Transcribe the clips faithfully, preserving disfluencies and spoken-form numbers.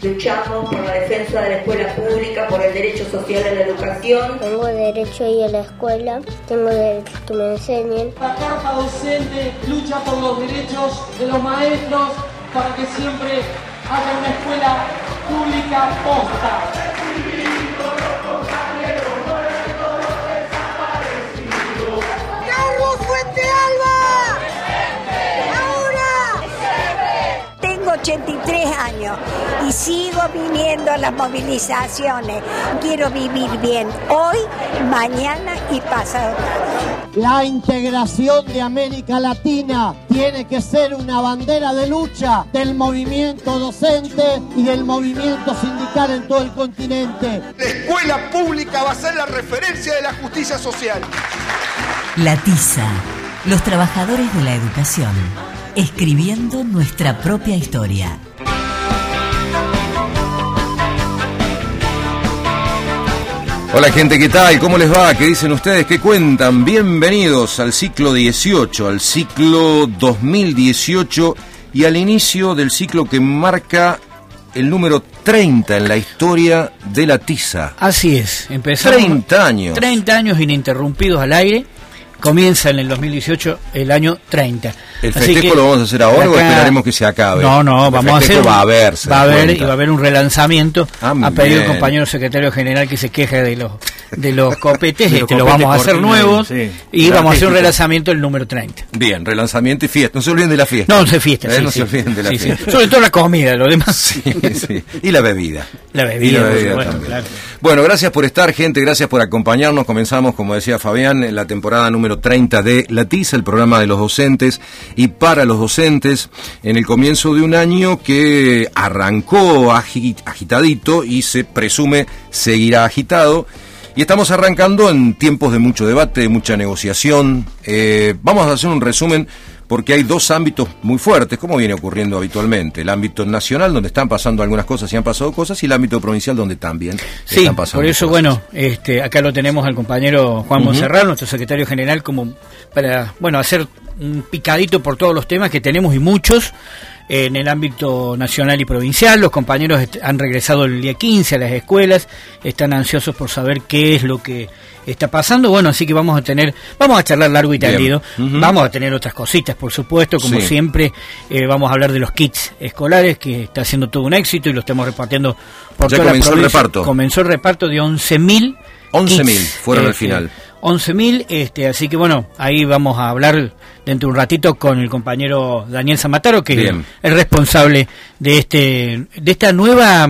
Luchamos por la defensa de la escuela pública, por el derecho social a la educación. Tengo derecho a ir a la escuela, tengo derecho a que me enseñen. La Carta Docente lucha por los derechos de los maestros para que siempre haya una escuela pública posta. ¡Carlos Fuente Alba! ¡Ahora! Tengo ochenta y tres años y sigo viniendo a las movilizaciones. Quiero vivir bien hoy, mañana y pasado. La integración de América Latina tiene que ser una bandera de lucha del movimiento docente y del movimiento sindical en todo el continente. La escuela pública va a ser la referencia de la justicia social. La Tiza, los trabajadores de la educación, escribiendo nuestra propia historia. Hola gente, ¿qué tal? ¿Cómo les va? ¿Qué dicen ustedes? ¿Qué cuentan? Bienvenidos al ciclo dieciocho, al ciclo dos mil dieciocho y al inicio del ciclo que marca el número treinta en la historia de la Tiza. Así es, empezamos. treinta años. treinta años ininterrumpidos al aire. Comienza en el dos mil dieciocho el año treinta. ¿El festejo lo vamos a hacer ahora acá, o esperaremos que se acabe? No, no, vamos a hacer. Va a haber, va a haber y va a haber un relanzamiento. Ah, ha pedido el compañero secretario general que se queje de los de los copetes, de los este copetes lo vamos a hacer nuevos, sí. Y vamos a hacer un relanzamiento del número treinta. Bien, relanzamiento y fiesta. No se olviden de la fiesta. No, no se fiesta. Eh, sí, no sí, se olviden de la sí, fiesta. Sí. Sobre todo la comida, lo demás. Sí, sí. Y la bebida. La bebida, y la bebida bueno, también. Claro. Bueno, gracias por estar, gente, gracias por acompañarnos. Comenzamos, como decía Fabián, en la temporada número treinta de La Tiza, el programa de los docentes y para los docentes, en el comienzo de un año que arrancó agitadito y se presume seguirá agitado. Y estamos arrancando en tiempos de mucho debate, de mucha negociación. Eh, vamos a hacer un resumen porque hay dos ámbitos muy fuertes, como viene ocurriendo habitualmente. El ámbito nacional, donde están pasando algunas cosas y han pasado cosas, y el ámbito provincial, donde también sí, están pasando por eso, cosas. bueno, este, acá lo tenemos al compañero Juan uh-huh. Monserrat, nuestro secretario general, como para, bueno, hacer un picadito por todos los temas que tenemos y muchos en el ámbito nacional y provincial. Los compañeros est- han regresado el día quince a las escuelas, están ansiosos por saber qué es lo que está pasando. Bueno, así que vamos a tener, vamos a charlar largo y tendido. Uh-huh. Vamos a tener otras cositas, por supuesto, como sí. siempre. Eh, vamos a hablar de los kits escolares, que está haciendo todo un éxito y lo estamos repartiendo por ya toda comenzó la provincia. El reparto. Comenzó el reparto de once mil. once mil fueron este, al final. once mil, este, así que bueno, ahí vamos a hablar dentro de un ratito con el compañero Daniel Zamataro, que Bien. es el responsable de este de esta nueva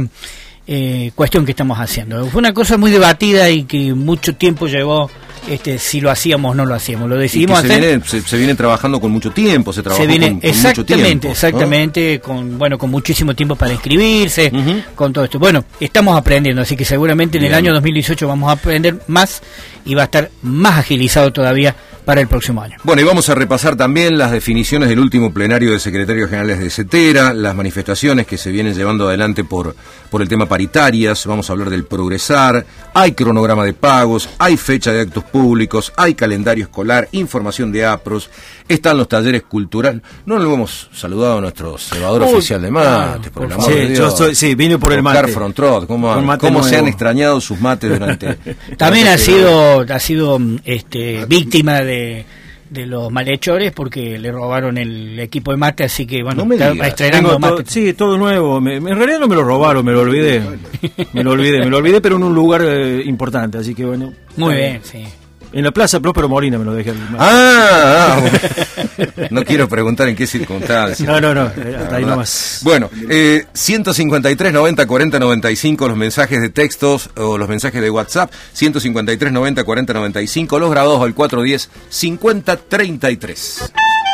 eh, cuestión que estamos haciendo. Fue una cosa muy debatida y que mucho tiempo llevó este si lo hacíamos o no lo hacíamos. Lo decidimos se hacer. Viene, se, se viene trabajando con mucho tiempo, se trabajó se viene, con, con exactamente, mucho tiempo. Exactamente, ¿no? con bueno con muchísimo tiempo para inscribirse, uh-huh. con todo esto. Bueno, estamos aprendiendo, así que seguramente en Bien. el año dos mil dieciocho vamos a aprender más y va a estar más agilizado todavía para el próximo año. Bueno, y vamos a repasar también las definiciones del último plenario de secretarios generales de CETERA, las manifestaciones que se vienen llevando adelante por, por el tema paritarias, vamos a hablar del progresar, hay cronograma de pagos, hay fecha de actos públicos, hay calendario escolar, información de APROS, están los talleres culturales. No lo hemos saludado a nuestro cebador Uy, oficial de mate, por el amor sí, de Dios. Yo soy, sí, vine por el mate. Oscar Frontrot, ¿cómo, mate cómo se han extrañado sus mates durante... También ha sido, ha sido este, víctima de de los malhechores porque le robaron el equipo de mate, así que bueno, no está estrenando mate. Todo, sí, todo nuevo. Me, en realidad no me lo robaron, me lo olvidé. Me lo olvidé, me lo olvidé, pero en un lugar eh, importante, así que bueno. Muy bien, sí. En la Plaza Próspero Molina me lo dejé. Ah, ah bueno. No quiero preguntar en qué circunstancias. No, no, no, hasta ahí nomás. Bueno, eh, ciento cincuenta y tres, noventa, cuarenta, noventa y cinco los mensajes de textos o los mensajes de WhatsApp, ciento cincuenta y tres, noventa, cuarenta, noventa y cinco, los grabados al cuatro diez, cincuenta, treinta y tres.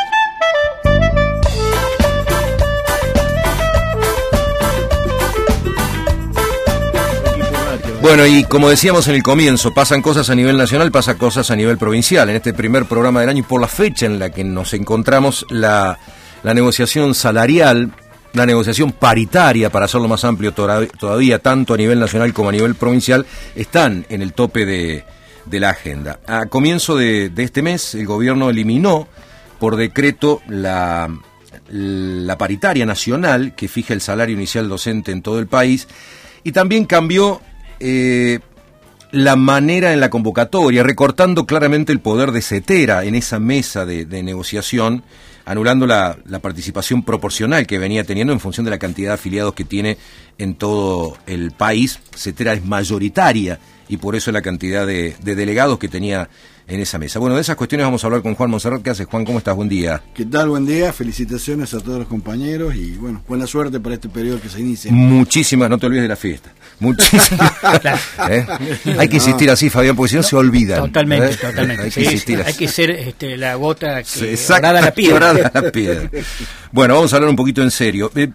Bueno, y como decíamos en el comienzo, pasan cosas a nivel nacional, pasan cosas a nivel provincial. En este primer programa del año, y por la fecha en la que nos encontramos, la, la negociación salarial, la negociación paritaria, para hacerlo más amplio todavía, tanto a nivel nacional como a nivel provincial, están en el tope de, de la agenda. A comienzo de, de este mes, el gobierno eliminó por decreto la... la paritaria nacional, que fija el salario inicial docente en todo el país, y también cambió eh, la manera en la convocatoria, recortando claramente el poder de CETERA en esa mesa de, de negociación, anulando la, la participación proporcional que venía teniendo en función de la cantidad de afiliados que tiene en todo el país. CETERA es mayoritaria y por eso la cantidad de, de delegados que tenía en esa mesa. Bueno, de esas cuestiones vamos a hablar con Juan Monserrat. ¿Qué haces, Juan? ¿Cómo estás? Buen día. ¿Qué tal? Buen día. Felicitaciones a todos los compañeros y, bueno, buena suerte para este periodo que se inicia. Muchísimas, no te olvides de la fiesta. Muchísimas. ¿Eh? Hay que insistir así, Fabián, porque si no, no se olvidan. Totalmente, ¿eh? totalmente. Hay que sí, insistir así. Hay que ser este, la gota que sí, exacto, orada la piedra. Orada la piedra. Bueno, vamos a hablar un poquito en serio. ¿Qué,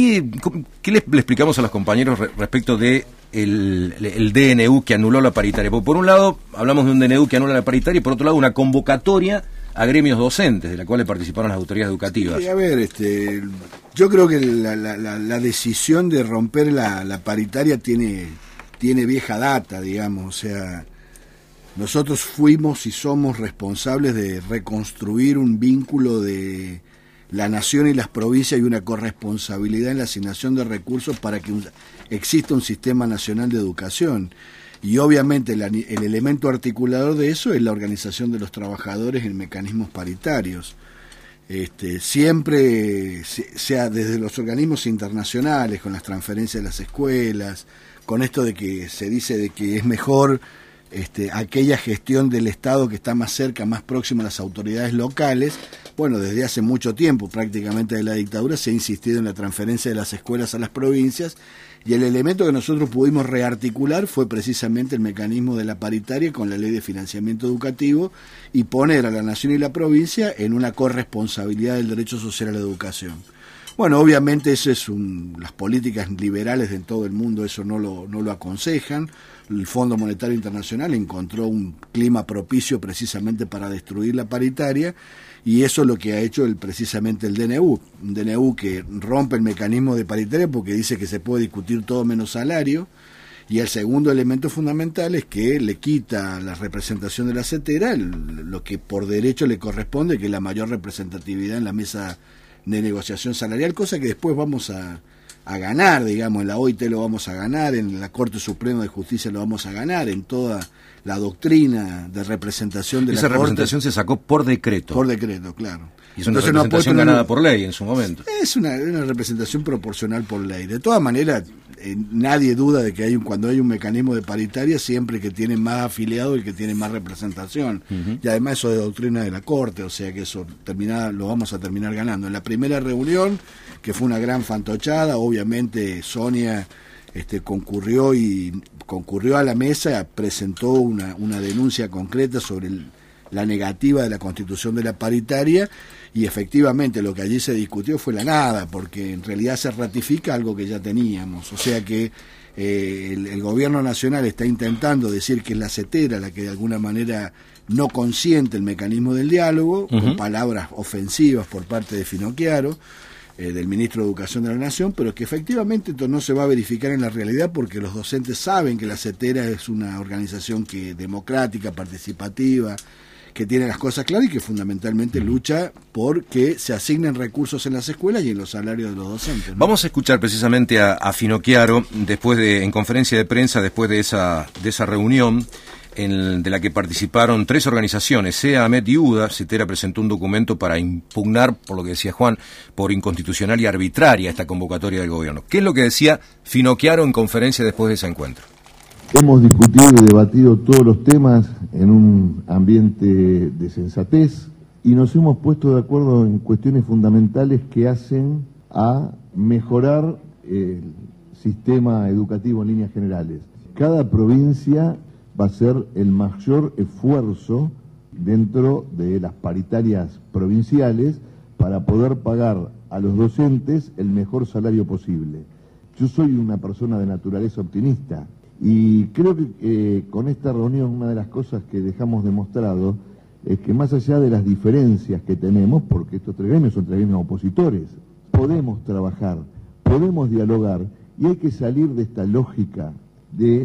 qué le, le explicamos a los compañeros re, respecto de el, el D N U que anuló la paritaria? Porque por un lado hablamos de un D N U que anula la paritaria y por otro lado una convocatoria a gremios docentes, de la cual participaron las autoridades educativas. Sí, a ver, este, yo creo que la, la, la, la decisión de romper la, la paritaria tiene, tiene vieja data, digamos, o sea, nosotros fuimos y somos responsables de reconstruir un vínculo de la nación y las provincias y una corresponsabilidad en la asignación de recursos para que un, exista un sistema nacional de educación. Y obviamente el, el elemento articulador de eso es la organización de los trabajadores en mecanismos paritarios. Este, siempre, sea desde los organismos internacionales, con las transferencias de las escuelas, con esto de que se dice de que es mejor este, aquella gestión del Estado que está más cerca, más próxima a las autoridades locales. Bueno, desde hace mucho tiempo, prácticamente de la dictadura, se ha insistido en la transferencia de las escuelas a las provincias, y el elemento que nosotros pudimos rearticular fue precisamente el mecanismo de la paritaria con la ley de financiamiento educativo y poner a la nación y la provincia en una corresponsabilidad del derecho social a la educación. Bueno, obviamente eso es un, las políticas liberales en todo el mundo eso no lo, no lo aconsejan. El Fondo Monetario Internacional encontró un clima propicio precisamente para destruir la paritaria, y eso es lo que ha hecho el, precisamente el D N U, un D N U que rompe el mecanismo de paritaria porque dice que se puede discutir todo menos salario, y el segundo elemento fundamental es que le quita la representación de la CETERA, el, lo que por derecho le corresponde, que es la mayor representatividad en la mesa de negociación salarial, cosa que después vamos a, a ganar, digamos, en la O I T lo vamos a ganar, en la Corte Suprema de Justicia lo vamos a ganar, en toda la doctrina de representación de Esa la Corte. Esa representación se sacó por decreto. Por decreto, claro. Y es una Entonces, representación no ganada una, por ley en su momento. Es una, una representación proporcional por ley. De todas maneras, eh, nadie duda de que hay un, cuando hay un mecanismo de paritaria, siempre que tiene más afiliados el que tiene más representación. Uh-huh. Y además eso es de doctrina de la Corte, o sea que eso termina, lo vamos a terminar ganando. En la primera reunión, que fue una gran fantochada, obviamente Sonia este, concurrió y concurrió a la mesa, presentó una, una denuncia concreta sobre el, la negativa de la constitución de la paritaria, y efectivamente lo que allí se discutió fue la nada, porque en realidad se ratifica algo que ya teníamos, o sea que eh, el, el gobierno nacional está intentando decir que es la CETERA la que de alguna manera no consiente el mecanismo del diálogo, uh-huh. con palabras ofensivas por parte de Finocchiaro, eh, del ministro de Educación de la Nación, pero que efectivamente esto no se va a verificar en la realidad porque los docentes saben que la CETERA es una organización que democrática, participativa, que tiene las cosas claras y que fundamentalmente lucha por que se asignen recursos en las escuelas y en los salarios de los docentes, ¿no? Vamos a escuchar precisamente a, a Finocchiaro después de, en conferencia de prensa, después de esa, de esa reunión en, de la que participaron tres organizaciones, SEA, AMET y UDA. CETERA presentó un documento para impugnar, por lo que decía Juan, por inconstitucional y arbitraria esta convocatoria del gobierno. ¿Qué es lo que decía Finocchiaro en conferencia después de ese encuentro? Hemos discutido y debatido todos los temas en un ambiente de sensatez y nos hemos puesto de acuerdo en cuestiones fundamentales que hacen a mejorar el sistema educativo en líneas generales. Cada provincia va a hacer el mayor esfuerzo dentro de las paritarias provinciales para poder pagar a los docentes el mejor salario posible. Yo soy una persona de naturaleza optimista. Y creo que eh, con esta reunión una de las cosas que dejamos demostrado es que más allá de las diferencias que tenemos, porque estos tres gremios son tres gremios opositores, podemos trabajar, podemos dialogar y hay que salir de esta lógica de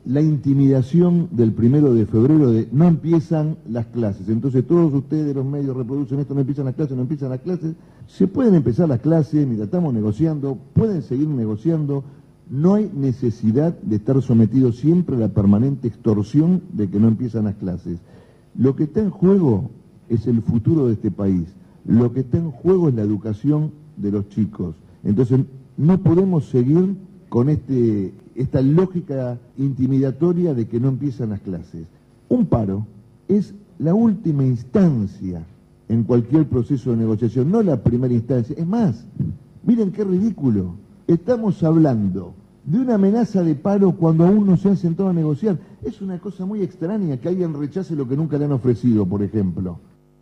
la intimidación del primero de febrero de no empiezan las clases. Entonces todos ustedes, los medios, reproducen esto, no empiezan las clases, no empiezan las clases. Se pueden empezar las clases mientras estamos negociando, pueden seguir negociando. No hay necesidad de estar sometidos siempre a la permanente extorsión de que no empiezan las clases. Lo que está en juego es el futuro de este país. Lo que está en juego es la educación de los chicos. Entonces no podemos seguir con este, esta lógica intimidatoria de que no empiezan las clases. Un paro es la última instancia en cualquier proceso de negociación, no la primera instancia. Es más, miren qué ridículo. Estamos hablando de una amenaza de paro cuando aún no se han sentado a negociar. Es una cosa muy extraña que alguien rechace lo que nunca le han ofrecido, por ejemplo.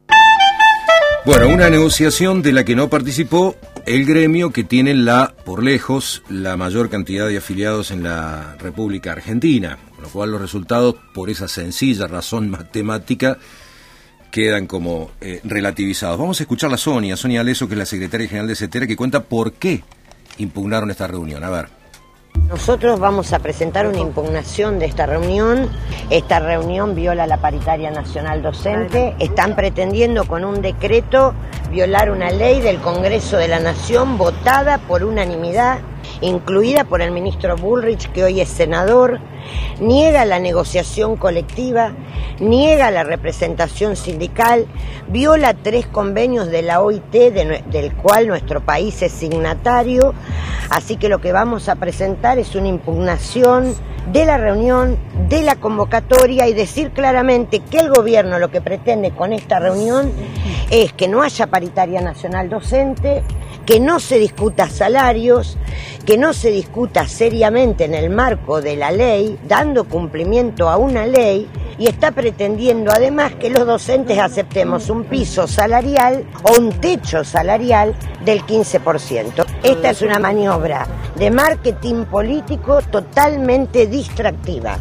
Bueno, una negociación de la que no participó el gremio que tiene la, por lejos, la mayor cantidad de afiliados en la República Argentina, con lo cual los resultados, por esa sencilla razón matemática, quedan como eh, relativizados. Vamos a escuchar a Sonia, Sonia Aleso, que es la secretaria general de CETERA, que cuenta por qué impugnaron esta reunión. A ver. Nosotros vamos a presentar una impugnación de esta reunión. Esta reunión viola la paritaria nacional docente. Están pretendiendo con un decreto violar una ley del Congreso de la Nación votada por unanimidad, incluida por el ministro Bullrich, que hoy es senador. Niega la negociación colectiva, niega la representación sindical, viola tres convenios de la O I T, de, del cual nuestro país es signatario. Así que lo que vamos a presentar es una impugnación de la reunión, de la convocatoria, y decir claramente que el gobierno lo que pretende con esta reunión es que no haya paritaria nacional docente, que no se discuta salarios, que no se discuta seriamente en el marco de la ley, dando cumplimiento a una ley, y está pretendiendo además que los docentes aceptemos un piso salarial o un techo salarial del quince por ciento. Esta es una maniobra de marketing político totalmente distractiva.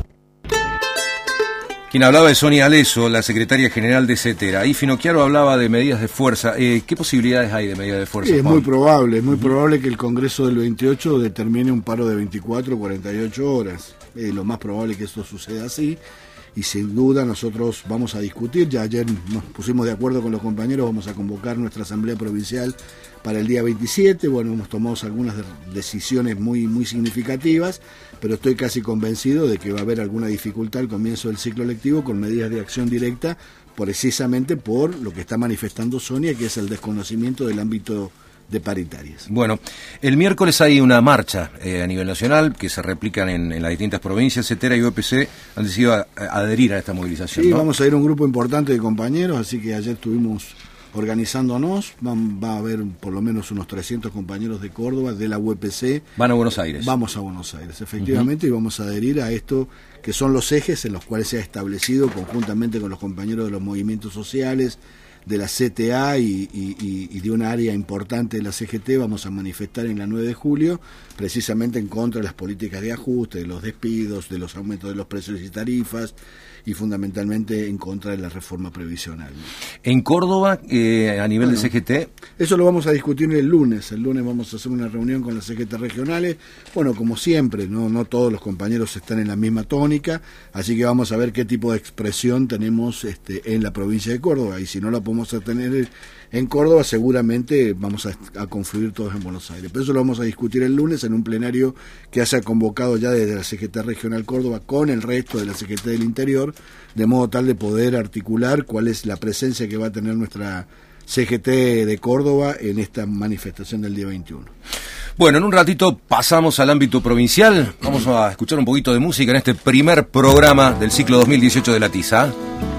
Quien hablaba es Sonia Aleso, la secretaria general de CETERA. Y Finocchiaro hablaba de medidas de fuerza. Eh, ¿Qué posibilidades hay de medidas de fuerza? Sí, es Juan? muy probable, es muy probable que el Congreso del veintiocho determine un paro de veinticuatro o cuarenta y ocho horas. Es lo más probable que esto suceda así. Y sin duda nosotros vamos a discutir, ya ayer nos pusimos de acuerdo con los compañeros, vamos a convocar nuestra asamblea provincial para el día veintisiete, bueno, hemos tomado algunas decisiones muy, muy significativas, pero estoy casi convencido de que va a haber alguna dificultad al comienzo del ciclo lectivo con medidas de acción directa, precisamente por lo que está manifestando Sonia, que es el desconocimiento del ámbito de paritarias. Bueno, el miércoles hay una marcha eh, a nivel nacional que se replican en, en las distintas provincias. CETERA y U P C han decidido a, a adherir a esta movilización. Sí, ¿no? Vamos a ir un grupo importante de compañeros, así que ayer estuvimos organizándonos. Va, va a haber por lo menos unos trescientos compañeros de Córdoba, de la U P C. Van a Buenos Aires. Vamos a Buenos Aires, efectivamente, uh-huh. Y vamos a adherir a esto que son los ejes en los cuales se ha establecido conjuntamente con los compañeros de los movimientos sociales, de la C T A y, y, y de una área importante de la C G T. Vamos a manifestar en la nueve de julio precisamente en contra de las políticas de ajuste, de los despidos, de los aumentos de los precios y tarifas, y fundamentalmente en contra de la reforma previsional. En Córdoba, eh, a nivel bueno, de C G T... Eso lo vamos a discutir el lunes. El lunes vamos a hacer una reunión con las C G T regionales. Bueno, como siempre, no, no todos los compañeros están en la misma tónica, así que vamos a ver qué tipo de expresión tenemos este, en la provincia de Córdoba, y si no la podemos tener en Córdoba, seguramente vamos a, a confluir todos en Buenos Aires. Pero eso lo vamos a discutir el lunes en un plenario que se ha convocado ya desde la C G T Regional Córdoba con el resto de la C G T del interior, de modo tal de poder articular cuál es la presencia que va a tener nuestra C G T de Córdoba en esta manifestación del día veintiuno. Bueno, en un ratito pasamos al ámbito provincial. Vamos a escuchar un poquito de música en este primer programa del ciclo dos mil dieciocho de La Tiza.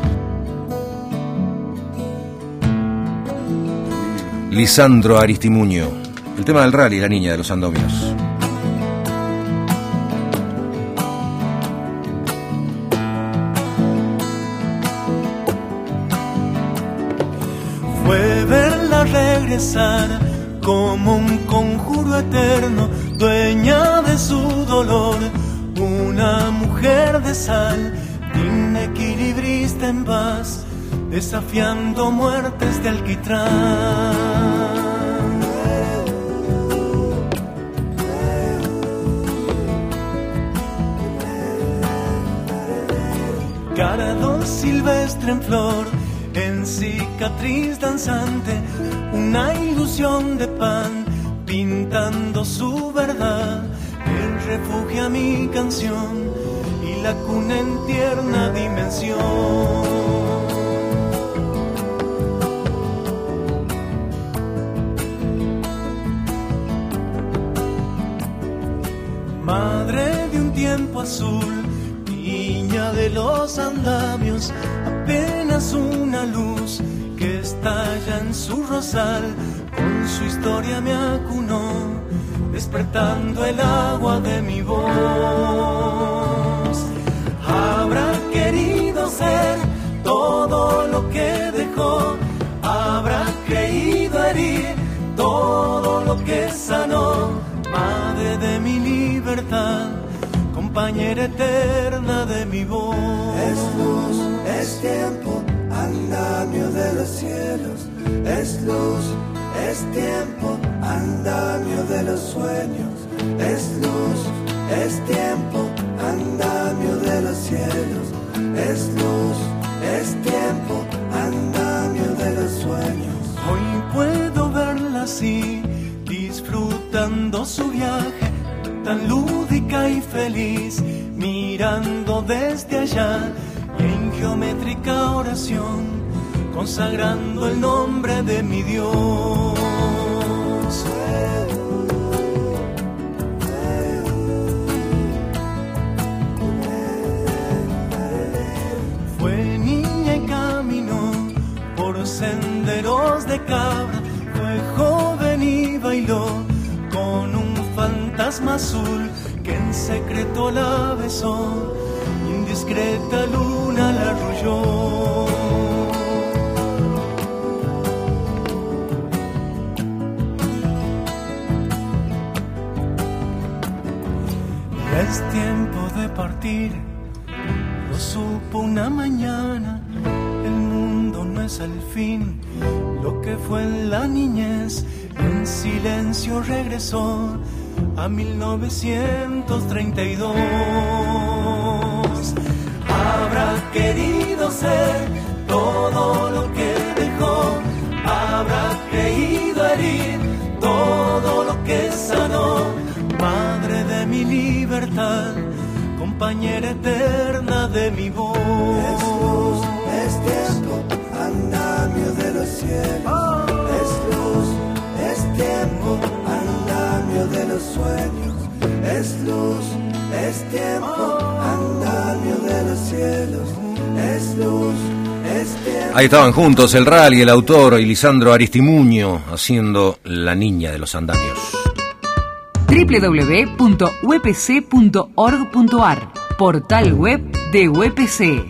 Lisandro Aristimuño, el tema del rally, la niña de los andóminos. Fue verla regresar como un conjuro eterno, dueña de su dolor, una mujer de sal, inequilibrista en paz, desafiando muertes de alquitrán. cardo silvestre en flor, en cicatriz danzante, una ilusión de pan, pintando su verdad, que refugia mi canción y la cuna en tierna dimensión. Madre de un tiempo azul, niña de los andamios, apenas una luz que estalla en su rosal, con su historia me acunó, despertando el agua de mi voz. Habrá querido ser todo lo que dejó, habrá creído herir todo lo que sanó. Madre de mi libertad, compañera eterna de mi voz. Es luz, es tiempo, andamio de los cielos. Es luz, es tiempo, andamio de los sueños. Es luz, es tiempo, andamio de los cielos. Es luz, es tiempo, andamio de los sueños. Hoy puedo verla así, disfrutando su viaje, tan lúdica y feliz, mirando desde allá y en geométrica oración, consagrando el nombre de mi Dios. Fue niña y caminó por senderos de cabra, fue joven y bailó con un fantasma azul que en secreto la besó, indiscreta luna la arrulló. Ya es tiempo de partir, lo supo una mañana, el mundo no es el fin, lo que fue en la niñez, en silencio regresó a mil novecientos treinta y dos. Habrá querido ser todo lo que dejó, habrá creído herir todo lo que sanó. Madre de mi libertad, compañera eterna de mi voz. Es luz, es tiempo, andamio de los cielos. Es luz, es tiempo, andamio de los sueños. Es luz, es tiempo, andamio de los cielos. Es luz, es tiempo. Ahí estaban juntos el R A L y el autor y Lisandro Aristimuño haciendo La Niña de los Andamios. doble u doble u doble u punto u e p c punto org punto a r, portal web de U E P C.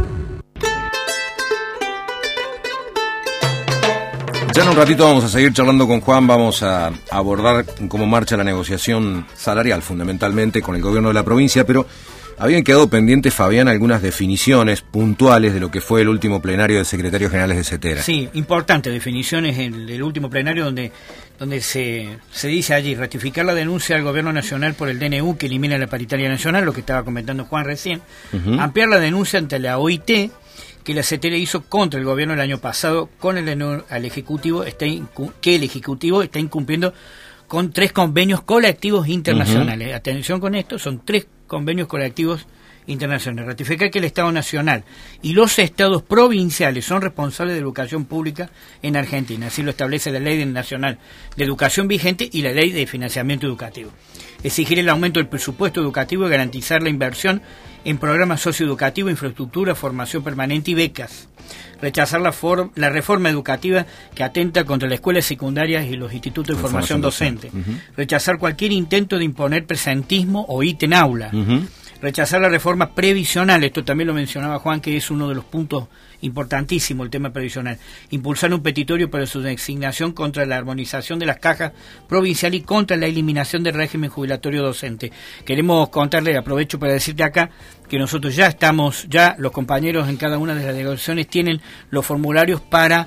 Ya en un ratito vamos a seguir charlando con Juan, vamos a abordar cómo marcha la negociación salarial fundamentalmente con el gobierno de la provincia, pero habían quedado pendientes, Fabián, algunas definiciones puntuales de lo que fue el último plenario de secretarios generales de CETERA. Sí, importantes definiciones en el, el último plenario donde donde se, se dice allí ratificar la denuncia al gobierno nacional por el D N U que elimina la paritaria nacional, lo que estaba comentando Juan recién, uh-huh. Ampliar la denuncia ante la O I T que la CETERA hizo contra el gobierno el año pasado con el D N U al Ejecutivo, está incu- que el Ejecutivo está incumpliendo con tres convenios colectivos internacionales. Uh-huh. Atención con esto, son tres convenios colectivos internacionales. Ratificar que el Estado Nacional y los estados provinciales son responsables de educación pública en Argentina. Así lo establece la Ley Nacional de Educación vigente y la Ley de Financiamiento Educativo. Exigir el aumento del presupuesto educativo y garantizar la inversión en programas socioeducativos, infraestructura, formación permanente y becas. Rechazar la, for- la reforma educativa que atenta contra las escuelas secundarias y los institutos de formación, formación docente. docente. Uh-huh. Rechazar cualquier intento de imponer presentismo o I T en aula. Uh-huh. Rechazar la reforma previsional, esto también lo mencionaba Juan, que es uno de los puntos importantísimos, el tema previsional. Impulsar un petitorio para su designación contra la armonización de las cajas provinciales y contra la eliminación del régimen jubilatorio docente. Queremos contarle, aprovecho para decirte acá, que nosotros ya estamos, ya los compañeros en cada una de las negociaciones tienen los formularios para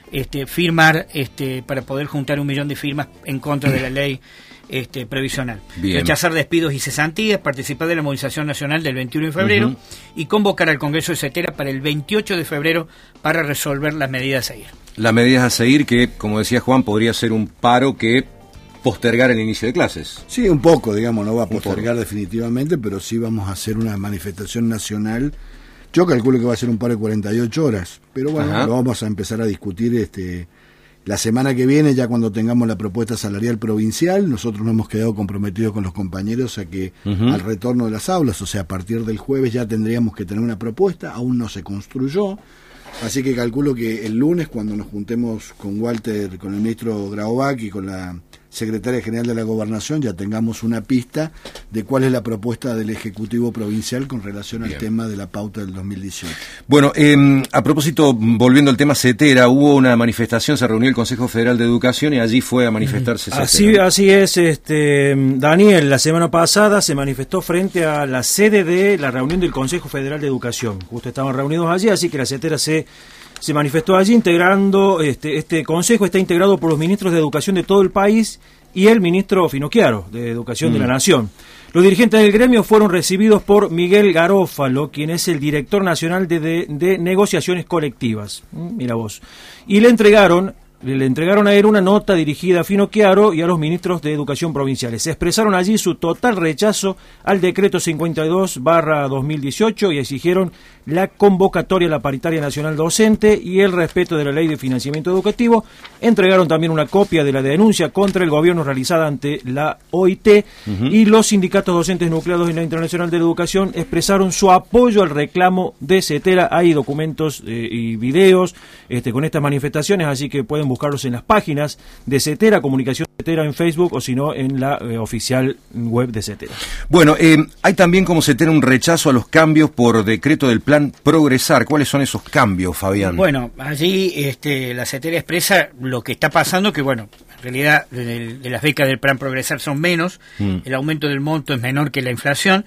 este, firmar este, para poder juntar un millón de firmas en contra de la ley este, previsional. Bien. Rechazar despidos y cesantías, participar de la movilización nacional del veintiuno de febrero uh-huh. y convocar al Congreso de CETERA para el veintiocho de febrero para resolver las medidas a seguir. Las medidas a seguir que, como decía Juan, podría ser un paro que postergar el inicio de clases. Sí, un poco, digamos, no va a postergar definitivamente, pero sí vamos a hacer una manifestación nacional. Yo calculo que va a ser un paro de cuarenta y ocho horas, pero bueno, Ajá. lo vamos a empezar a discutir este la semana que viene, ya cuando tengamos la propuesta salarial provincial. Nosotros nos hemos quedado comprometidos con los compañeros a que uh-huh. al retorno de las aulas, o sea, a partir del jueves ya tendríamos que tener una propuesta, aún no se construyó, así que calculo que el lunes, cuando nos juntemos con Walter, con el ministro Graubach y con la secretaria general de la Gobernación, ya tengamos una pista de cuál es la propuesta del Ejecutivo Provincial con relación Bien. al tema de la pauta del dos mil dieciocho. Bueno, eh, a propósito, volviendo al tema CETERA, hubo una manifestación, se reunió el Consejo Federal de Educación y allí fue a manifestarse CETERA. Así, así es, este, Daniel, la semana pasada se manifestó frente a la sede de la reunión del Consejo Federal de Educación. Justo estaban reunidos allí, así que la CETERA se... se manifestó allí integrando, este, este consejo está integrado por los ministros de Educación de todo el país y el ministro Finocchiaro, de Educación mm. de la Nación. Los dirigentes del gremio fueron recibidos por Miguel Garófalo, quien es el director nacional de, de, de negociaciones colectivas. Mira vos. Y le entregaron... Le entregaron a él una nota dirigida a Finocchiaro y a los ministros de Educación provinciales. Se expresaron allí su total rechazo al decreto cincuenta y dos barra dos mil dieciocho y exigieron la convocatoria a la paritaria nacional docente y el respeto de la ley de financiamiento educativo. Entregaron también una copia de la denuncia contra el gobierno realizada ante la O I T uh-huh. y los sindicatos docentes nucleados en la Internacional de la Educación expresaron su apoyo al reclamo de CETERA. Hay documentos eh, y videos este, con estas manifestaciones, así que pueden buscarlos en las páginas de CETERA, Comunicación CETERA en Facebook o si no en la eh, oficial web de CETERA. Bueno, eh, hay también como CETERA un rechazo a los cambios por decreto del plan Progresar. ¿Cuáles son esos cambios, Fabián? Bueno, allí este, la CETERA expresa lo que está pasando, que bueno, en realidad de, de las becas del plan Progresar son menos, mm. el aumento del monto es menor que la inflación.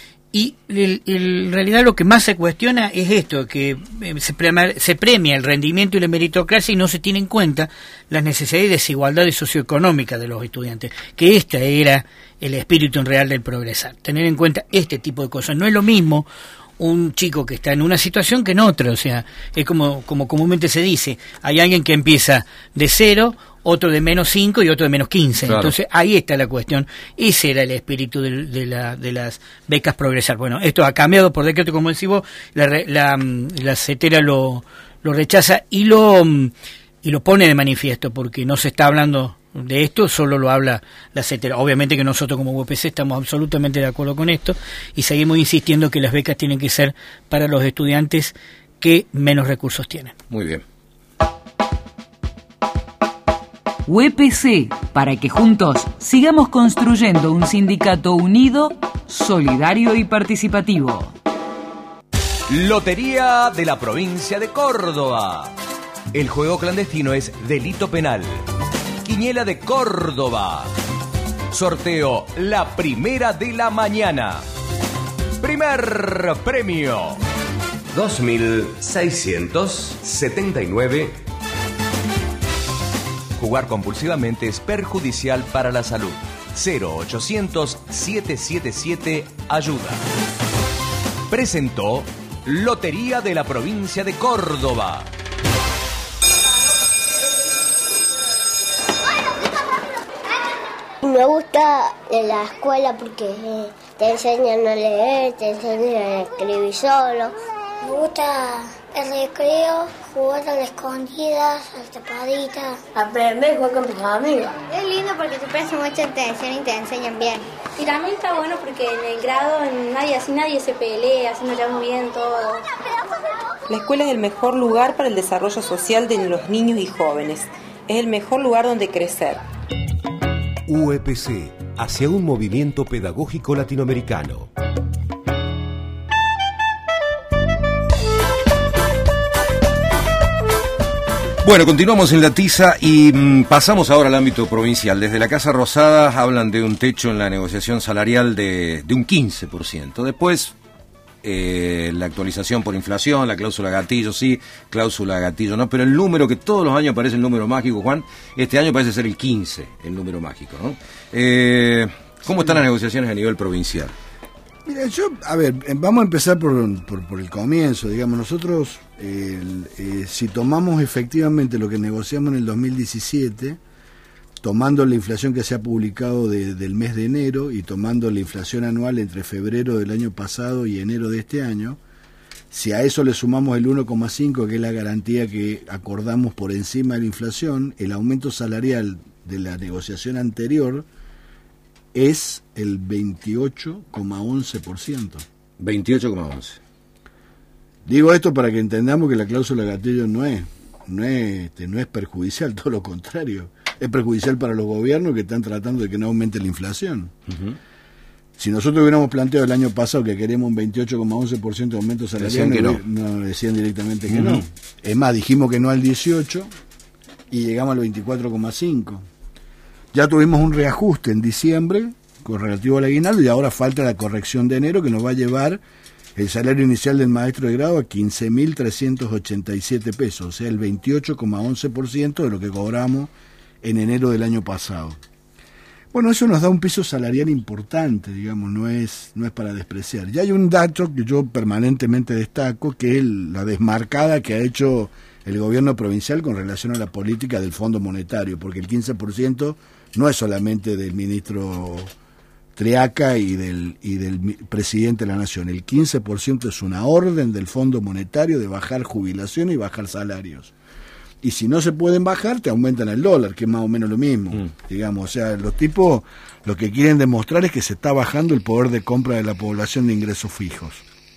Y el, el, en realidad lo que más se cuestiona es esto, que se premia, se premia el rendimiento y la meritocracia y no se tiene en cuenta las necesidades y desigualdades socioeconómicas de los estudiantes, que este era el espíritu en real del Progresar, tener en cuenta este tipo de cosas. No es lo mismo un chico que está en una situación que en otra, o sea, es como, como comúnmente se dice, hay alguien que empieza de cero, otro de menos cinco y otro de menos quince. Claro. Entonces ahí está la cuestión. Ese era el espíritu de, de, la, de las becas Progresar. Bueno, esto ha cambiado por decreto, como decís vos, la, la, la CETERA lo, lo rechaza y lo, y lo pone de manifiesto, porque no se está hablando de esto, solo lo habla la CETERA. Obviamente que nosotros como U P C estamos absolutamente de acuerdo con esto y seguimos insistiendo que las becas tienen que ser para los estudiantes que menos recursos tienen. Muy bien. U E P C, para que juntos sigamos construyendo un sindicato unido, solidario y participativo. Lotería de la provincia de Córdoba. El juego clandestino es delito penal. Quiniela de Córdoba. Sorteo la primera de la mañana. Primer premio dos mil seiscientos setenta y nueve. Jugar compulsivamente es perjudicial para la salud. cero ochocientos, setecientos setenta y siete ayuda. Presentó Lotería de la provincia de Córdoba. Me gusta en la escuela porque te enseñan a leer, te enseñan a escribir solo. Me gusta el recreo, jugar a las escondidas, a las tapaditas. Aprender a jugar con tus amigos. Es lindo porque te prestan mucha atención y te enseñan bien. Y también está bueno porque en el grado nadie, así nadie se pelea, así nos llevamos bien todos. La escuela es el mejor lugar para el desarrollo social de los niños y jóvenes. Es el mejor lugar donde crecer. U E P C, hacia un movimiento pedagógico latinoamericano. Bueno, continuamos en la tiza y mmm, pasamos ahora al ámbito provincial. Desde la Casa Rosada hablan de un techo en la negociación salarial de, de un quince por ciento. Después eh, la actualización por inflación, la cláusula gatillo sí, cláusula gatillo no, pero el número que todos los años parece el número mágico, Juan, este año parece ser el quince, el número mágico, ¿no? Eh, ¿Cómo están las negociaciones a nivel provincial? Mira, yo, a ver, vamos a empezar por, por, por el comienzo, digamos, nosotros, eh, eh, si tomamos efectivamente lo que negociamos en el dos mil diecisiete, tomando la inflación que se ha publicado de, del mes de enero y tomando la inflación anual entre febrero del año pasado y enero de este año, si a eso le sumamos el uno coma cinco, que es la garantía que acordamos por encima de la inflación, el aumento salarial de la negociación anterior es el veintiocho coma once por ciento. veintiocho coma once. Digo esto para que entendamos que la cláusula gatillo no es, no es, no es perjudicial, todo lo contrario. Es perjudicial para los gobiernos que están tratando de que no aumente la inflación. Uh-huh. Si nosotros hubiéramos planteado el año pasado que queremos un veintiocho coma once por ciento de aumento salarial, decían que no, no. no decían directamente que uh-huh. no. Es más, dijimos que no al dieciocho y llegamos al veinticuatro coma cinco. Ya tuvimos un reajuste en diciembre con relativo al aguinaldo y ahora falta la corrección de enero que nos va a llevar el salario inicial del maestro de grado a quince mil trescientos ochenta y siete pesos, o sea, el veintiocho coma once por ciento de lo que cobramos en enero del año pasado. Bueno, eso nos da un piso salarial importante, digamos, no es, no es para despreciar. Y hay un dato que yo permanentemente destaco, que es la desmarcada que ha hecho el gobierno provincial con relación a la política del Fondo Monetario, porque el quince por ciento no es solamente del ministro Triaca y del, y del presidente de la Nación. El quince por ciento es una orden del Fondo Monetario de bajar jubilaciones y bajar salarios. Y si no se pueden bajar, te aumentan el dólar, que es más o menos lo mismo. Mm. Digamos, o sea, los tipos lo que quieren demostrar es que se está bajando el poder de compra de la población de ingresos fijos.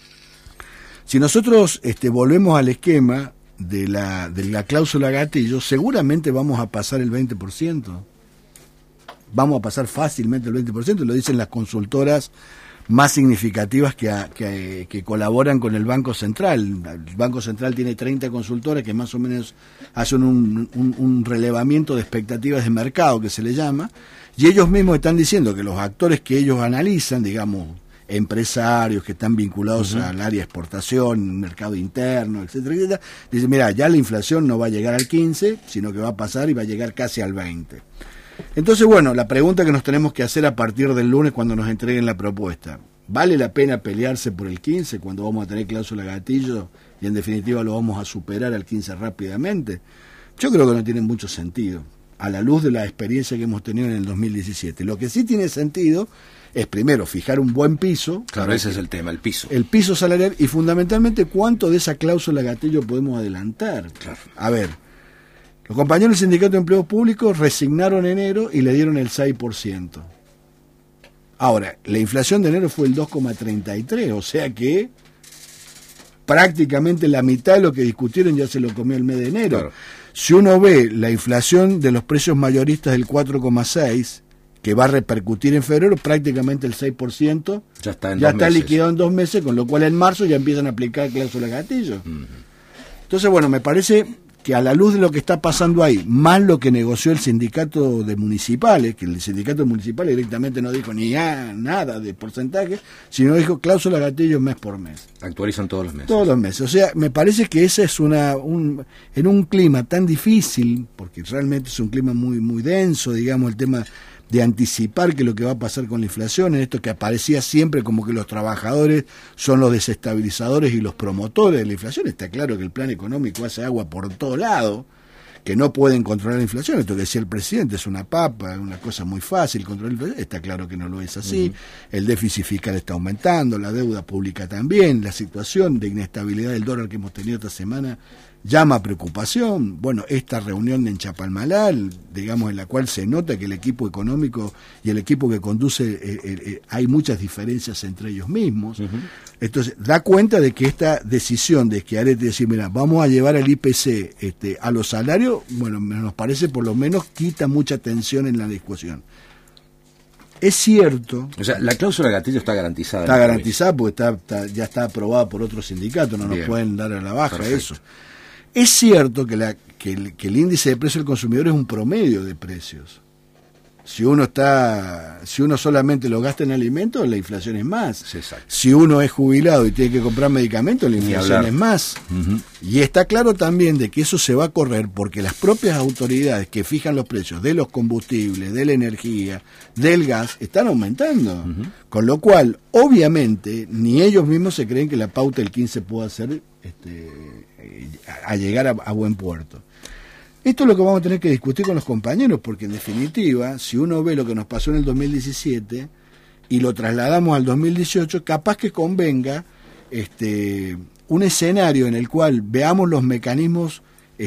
Si nosotros este, volvemos al esquema de la, de la cláusula gatillo, seguramente vamos a pasar el veinte por ciento. Vamos a pasar fácilmente el veinte por ciento, lo dicen las consultoras más significativas que, a, que, que colaboran con el Banco Central. El Banco Central tiene treinta consultoras que más o menos hacen un, un, un relevamiento de expectativas de mercado, que se le llama, y ellos mismos están diciendo que los actores que ellos analizan, digamos, empresarios que están vinculados uh-huh. al área de exportación, mercado interno, etcétera, etcétera, dicen, mira, ya la inflación no va a llegar al quince, sino que va a pasar y va a llegar casi al veinte. Entonces, bueno, la pregunta que nos tenemos que hacer a partir del lunes cuando nos entreguen la propuesta, ¿vale la pena pelearse por el quince cuando vamos a tener cláusula gatillo y en definitiva lo vamos a superar al quince rápidamente? Yo creo que no tiene mucho sentido, a la luz de la experiencia que hemos tenido en el dos mil diecisiete. Lo que sí tiene sentido es, primero, fijar un buen piso. Claro, ese es el tema, el piso. El piso salarial y, fundamentalmente, cuánto de esa cláusula gatillo podemos adelantar. Claro. A ver, los compañeros del Sindicato de Empleos Públicos resignaron enero y le dieron el seis por ciento. Ahora, la inflación de enero fue el dos coma treinta y tres, o sea que prácticamente la mitad de lo que discutieron ya se lo comió el mes de enero. Claro. Si uno ve la inflación de los precios mayoristas del cuatro coma seis, que va a repercutir en febrero, prácticamente el seis por ciento ya está, en ya dos está meses. liquidado en dos meses, con lo cual en marzo ya empiezan a aplicar cláusula gatillo. Uh-huh. Entonces, bueno, me parece que a la luz de lo que está pasando ahí, más lo que negoció el sindicato de municipales, que el sindicato de municipales directamente no dijo ni ah, nada de porcentaje, sino dijo cláusula gatillo mes por mes. Actualizan todos los meses. Todos los meses. O sea, me parece que ese es una un, en un clima tan difícil, porque realmente es un clima muy muy denso, digamos, el tema de anticipar que lo que va a pasar con la inflación, en esto que aparecía siempre como que los trabajadores son los desestabilizadores y los promotores de la inflación. Está claro que el plan económico hace agua por todo lado, que no pueden controlar la inflación. Esto que decía el presidente es una papa, una cosa muy fácil controlar la inflación. Está claro que no lo es así. Uh-huh. El déficit fiscal está aumentando, la deuda pública también, la situación de inestabilidad del dólar que hemos tenido esta semana llama a preocupación. Bueno, esta reunión en Chapalmalal, digamos, en la cual se nota que el equipo económico y el equipo que conduce, eh, eh, hay muchas diferencias entre ellos mismos. Uh-huh. Entonces, da cuenta de que esta decisión de Schiaretti decir, mira, vamos a llevar el I P C este, a los salarios, bueno, nos parece por lo menos quita mucha tensión en la discusión. Es cierto. O sea, la cláusula gatillo está garantizada. Está garantizada porque está, está, ya está aprobada por otro sindicato, no Bien. Nos pueden dar a la baja. Perfecto. Eso. Es cierto que, la, que, el, que el índice de precios del consumidor es un promedio de precios. O Si uno está, si uno solamente lo gasta en alimentos, la inflación es más. Sí, exacto. Si uno es jubilado y tiene que comprar medicamentos, la inflación es más. Uh-huh. Y está claro también de que eso se va a correr porque las propias autoridades que fijan los precios de los combustibles, de la energía, del gas, están aumentando. Uh-huh. Con lo cual, obviamente, ni ellos mismos se creen que la pauta del quince pueda ser este, a llegar a, a buen puerto. Esto es lo que vamos a tener que discutir con los compañeros, porque en definitiva, si uno ve lo que nos pasó en el dos mil diecisiete y lo trasladamos al dos mil dieciocho, capaz que convenga este, un escenario en el cual veamos los mecanismos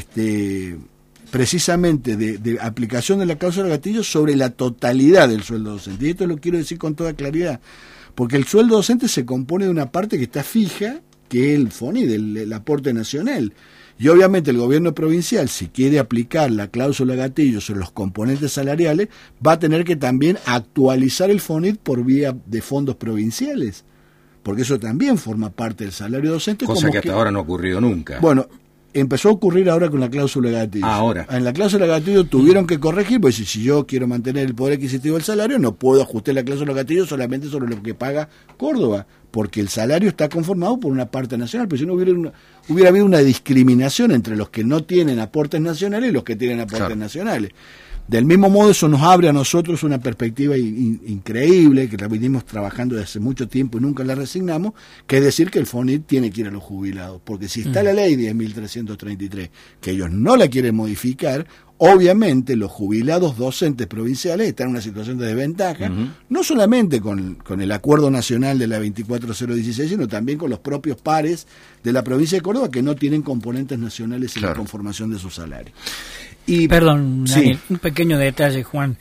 este, precisamente de, de aplicación de la cláusula gatillo sobre la totalidad del sueldo docente. Y esto lo quiero decir con toda claridad, porque el sueldo docente se compone de una parte que está fija, que es el FONI, del el aporte nacional. Y obviamente el gobierno provincial, si quiere aplicar la cláusula gatillo sobre los componentes salariales, va a tener que también actualizar el FONIT por vía de fondos provinciales, porque eso también forma parte del salario docente. Cosa como que hasta que, ahora no ha ocurrido nunca. Bueno, empezó a ocurrir ahora con la cláusula gatillo. Ah, ahora. En la cláusula gatillo tuvieron que corregir, pues si, si yo quiero mantener el poder adquisitivo del salario, no puedo ajustar la cláusula gatillo solamente sobre lo que paga Córdoba, porque el salario está conformado por una parte nacional, pero si no hubiera, una, hubiera habido una discriminación entre los que no tienen aportes nacionales y los que tienen aportes claro. nacionales. Del mismo modo, eso nos abre a nosotros una perspectiva in, in, increíble, que la venimos trabajando desde hace mucho tiempo y nunca la resignamos, que es decir que el FONIT tiene que ir a los jubilados, porque si está mm. la ley diez mil trescientos treinta y tres, que ellos no la quieren modificar, obviamente los jubilados docentes provinciales están en una situación de desventaja, uh-huh. no solamente con, con el acuerdo nacional de la veinticuatro cero dieciséis, sino también con los propios pares de la provincia de Córdoba que no tienen componentes nacionales en claro. la conformación de su salario. Y, Perdón, Daniel, sí. un pequeño detalle, Juan.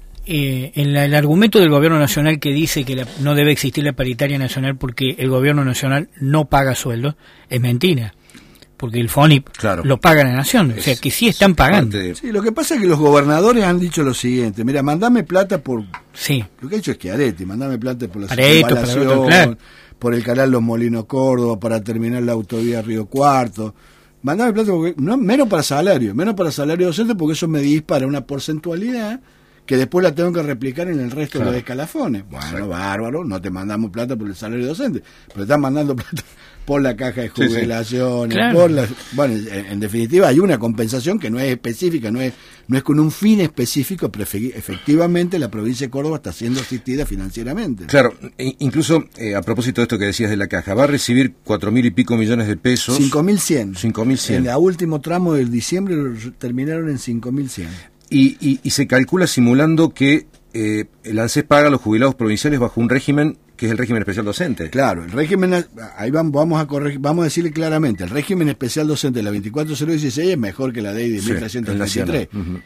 Eh, en la, el argumento del gobierno nacional que dice que la, no debe existir la paritaria nacional porque el gobierno nacional no paga sueldo, es mentira. Porque el FONIP claro. lo paga la nación, o sea que sí están pagando. De... Sí, lo que pasa es que los gobernadores han dicho lo siguiente, mira, mandame plata por... Sí. Lo que ha hecho es que Areti, mandame plata por la circunvalación, claro. por el canal Los Molinos Córdoba, para terminar la autovía Río Cuarto. Mandame plata, porque, no, menos para salario, menos para salario docente, porque eso me dispara una porcentualidad que después la tengo que replicar en el resto claro. de los escalafones. Bueno, sí. bárbaro, no te mandamos plata por el salario docente, pero estás mandando plata por la caja de jubilaciones, sí, sí. Claro. por la, bueno, en, en definitiva hay una compensación que no es específica, no es no es con un fin específico, pero efectivamente la provincia de Córdoba está siendo asistida financieramente. Claro, incluso eh, a propósito de esto que decías de la caja, va a recibir cuatro mil y pico millones de pesos. Cinco mil cien. Cinco mil cien. En el último tramo del diciembre terminaron en cinco mil cien. Y, y, y se calcula simulando que eh, el ANSES paga a los jubilados provinciales bajo un régimen que es el régimen especial docente. Claro, el régimen, ahí vamos, vamos a corregir, vamos a decirle claramente, el régimen especial docente de la veinticuatro cero dieciséis es mejor que la ley de mil trescientos treinta y tres. Sí, uh-huh.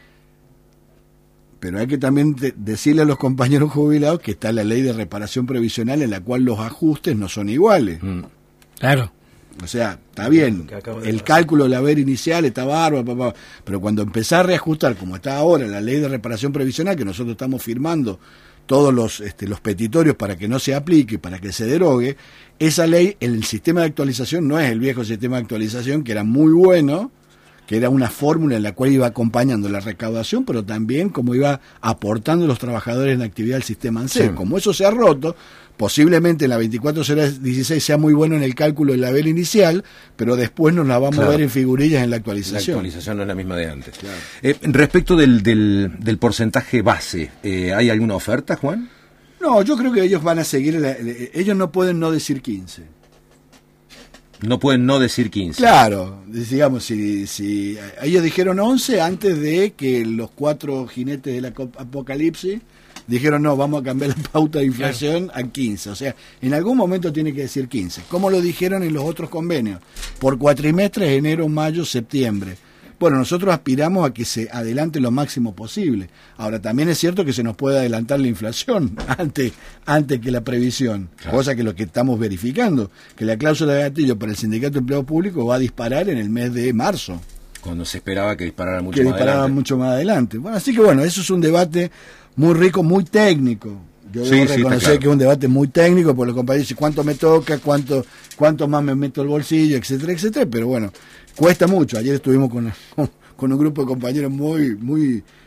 Pero hay que también de, decirle a los compañeros jubilados que está la ley de reparación previsional en la cual los ajustes no son iguales. Mm. Claro. O sea, está bien, el cálculo del haber inicial está bárbaro, papá, pero cuando empezás a reajustar, como está ahora la ley de reparación previsional, que nosotros estamos firmando todos los este, los petitorios para que no se aplique, para que se derogue, esa ley, el sistema de actualización no es el viejo sistema de actualización, que era muy bueno, que era una fórmula en la cual iba acompañando la recaudación, pero también como iba aportando los trabajadores en actividad al sistema ANSES. Sí. Como eso se ha roto, posiblemente en la veinticuatro cero dieciséis sea muy bueno en el cálculo del haber inicial, pero después nos la vamos claro. a ver en figurillas en la actualización. La actualización no es la misma de antes. Claro. Eh, respecto del, del, del porcentaje base, eh, ¿hay alguna oferta, Juan? No, yo creo que ellos van a seguir, la, ellos no pueden no decir quince. No pueden no decir quince. Claro, digamos, si, si ellos dijeron once antes de que los cuatro jinetes del apocalipsis dijeron no, vamos a cambiar la pauta de inflación claro. a quince. O sea, en algún momento tiene que decir quince. Como lo dijeron en los otros convenios, por cuatrimestres, enero, mayo, septiembre. Bueno, nosotros aspiramos a que se adelante lo máximo posible. Ahora, también es cierto que se nos puede adelantar la inflación antes, antes que la previsión, claro. cosa que lo que estamos verificando, que la cláusula de gatillo para el Sindicato de Empleo Público va a disparar en el mes de marzo. Cuando se esperaba que disparara mucho que más disparara adelante. mucho más adelante. Bueno, así que bueno, eso es un debate muy rico, muy técnico. Yo sí, debo sí, reconocer claro. que es un debate muy técnico, porque los compañeros dicen cuánto me toca, cuánto, cuánto más me meto al bolsillo, etcétera, etcétera, pero bueno, cuesta mucho. Ayer estuvimos con, con un grupo de compañeros muy, muy,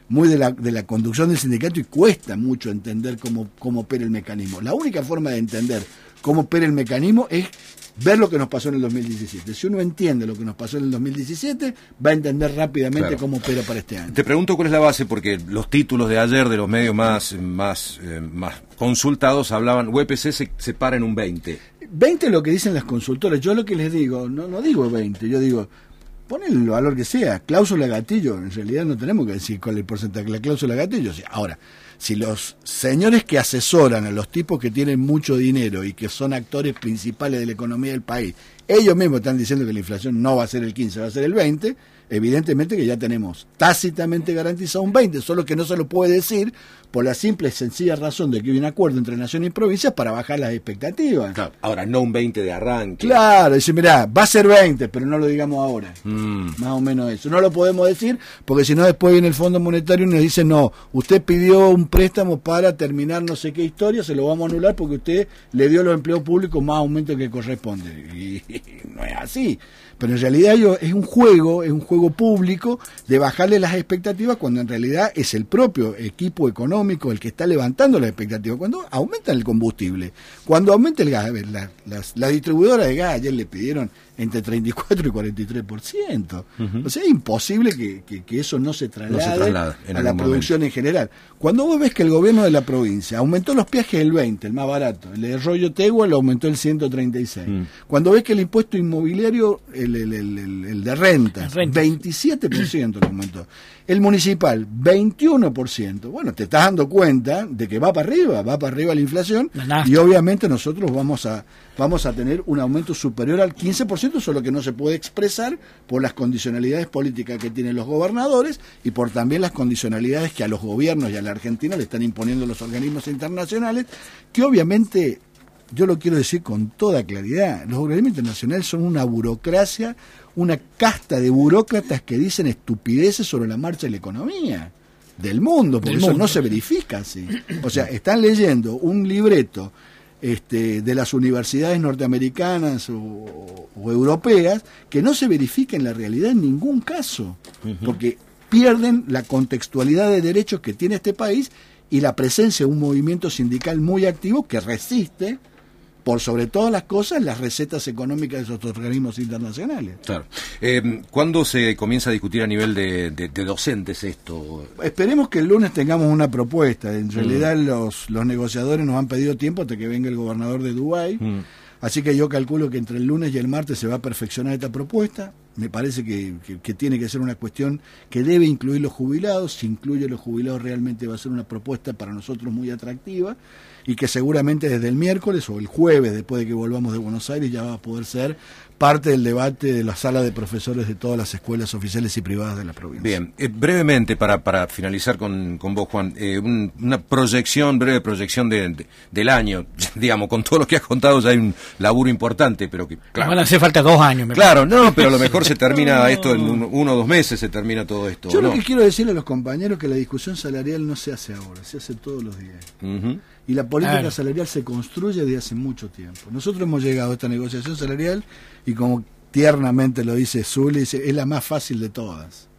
muy de la, de la conducción del sindicato y cuesta mucho entender cómo, cómo opera el mecanismo. La única forma de entender cómo opera el mecanismo es ver lo que nos pasó en el dos mil diecisiete. Si uno entiende lo que nos pasó en el dos mil diecisiete, va a entender rápidamente claro. cómo opera para este año. Te pregunto cuál es la base, porque los títulos de ayer de los medios más más eh, más consultados hablaban, U E P C se, se para en un veinte. veinte es lo que dicen las consultoras. Yo lo que les digo, no, no digo veinte, yo digo, ponen el valor que sea, cláusula gatillo, en realidad no tenemos que decir cuál es el porcentaje, la cláusula gatillo. Ahora, si los señores que asesoran a los tipos que tienen mucho dinero y que son actores principales de la economía del país, ellos mismos están diciendo que la inflación no va a ser el quince, va a ser el veinte, evidentemente que ya tenemos tácitamente garantizado un veinte, solo que no se lo puede decir por la simple y sencilla razón de que hay un acuerdo entre nación y provincias para bajar las expectativas. Claro, ahora no un veinte de arranque. Claro, dice, mirá, va a ser veinte, pero no lo digamos ahora. Mm. Más o menos eso. No lo podemos decir porque si no después viene el Fondo Monetario y nos dice, no, usted pidió un préstamo para terminar no sé qué historia, se lo vamos a anular porque usted le dio a los empleos públicos más aumento que corresponde. Y, y no es así. Pero en realidad yo, es un juego, es un juego público de bajarle las expectativas cuando en realidad es el propio equipo económico el que está levantando las expectativas. Cuando aumenta el combustible, cuando aumenta el gas, a ver, la, las, la distribuidora de gas ayer le pidieron entre treinta y cuatro y cuarenta y tres por ciento. Uh-huh. O sea, es imposible que, que, que eso no se traslade, no se traslada a la producción momento. En general. Cuando vos ves que el gobierno de la provincia aumentó los peajes el veinte, el más barato, el de Rollo Tegua lo aumentó el ciento treinta y seis. Mm. Cuando ves que el impuesto inmobiliario, el, el, el, el, el de rentas, veintisiete por ciento lo aumentó. El municipal, veintiuno por ciento. Bueno, te estás dando cuenta de que va para arriba, va para arriba la inflación y obviamente nosotros vamos a vamos a tener un aumento superior al quince por ciento, solo que no se puede expresar por las condicionalidades políticas que tienen los gobernadores y por también las condicionalidades que a los gobiernos y a la Argentina le están imponiendo los organismos internacionales, que obviamente, yo lo quiero decir con toda claridad, los organismos internacionales son una burocracia, una casta de burócratas que dicen estupideces sobre la marcha de la economía del mundo, porque del eso mundo. No se verifica así. O sea, están leyendo un libreto este, de las universidades norteamericanas o, o europeas que no se verifica en la realidad en ningún caso, uh-huh. porque pierden la contextualidad de derechos que tiene este país y la presencia de un movimiento sindical muy activo que resiste por sobre todas las cosas las recetas económicas de esos organismos internacionales. Claro. Eh, ¿Cuándo se comienza a discutir a nivel de, de, de docentes esto? Esperemos que el lunes tengamos una propuesta. En realidad mm. los, los negociadores nos han pedido tiempo hasta que venga el gobernador de Dubái. Mm. Así que yo calculo que entre el lunes y el martes se va a perfeccionar esta propuesta. Me parece que, que, que tiene que ser una cuestión que debe incluir los jubilados. Si incluye los jubilados realmente va a ser una propuesta para nosotros muy atractiva y que seguramente desde el miércoles o el jueves, después de que volvamos de Buenos Aires, ya va a poder ser parte del debate de la sala de profesores de todas las escuelas oficiales y privadas de la provincia. Bien, eh, brevemente, para, para finalizar con, con vos, Juan, eh, un, una proyección, breve proyección de, de, del año, digamos, con todo lo que has contado ya hay un laburo importante, pero que... Claro, van a hacer falta dos años. Me claro, no, pero a lo mejor se termina no. esto en un, uno o dos meses, se termina todo esto. Yo ¿no? lo que quiero decirle a los compañeros que la discusión salarial no se hace ahora, se hace todos los días. Uh-huh. Y la política claro. salarial se construye desde hace mucho tiempo. Nosotros hemos llegado a esta negociación salarial y como tiernamente lo dice Zuli, dice, es la más fácil de todas.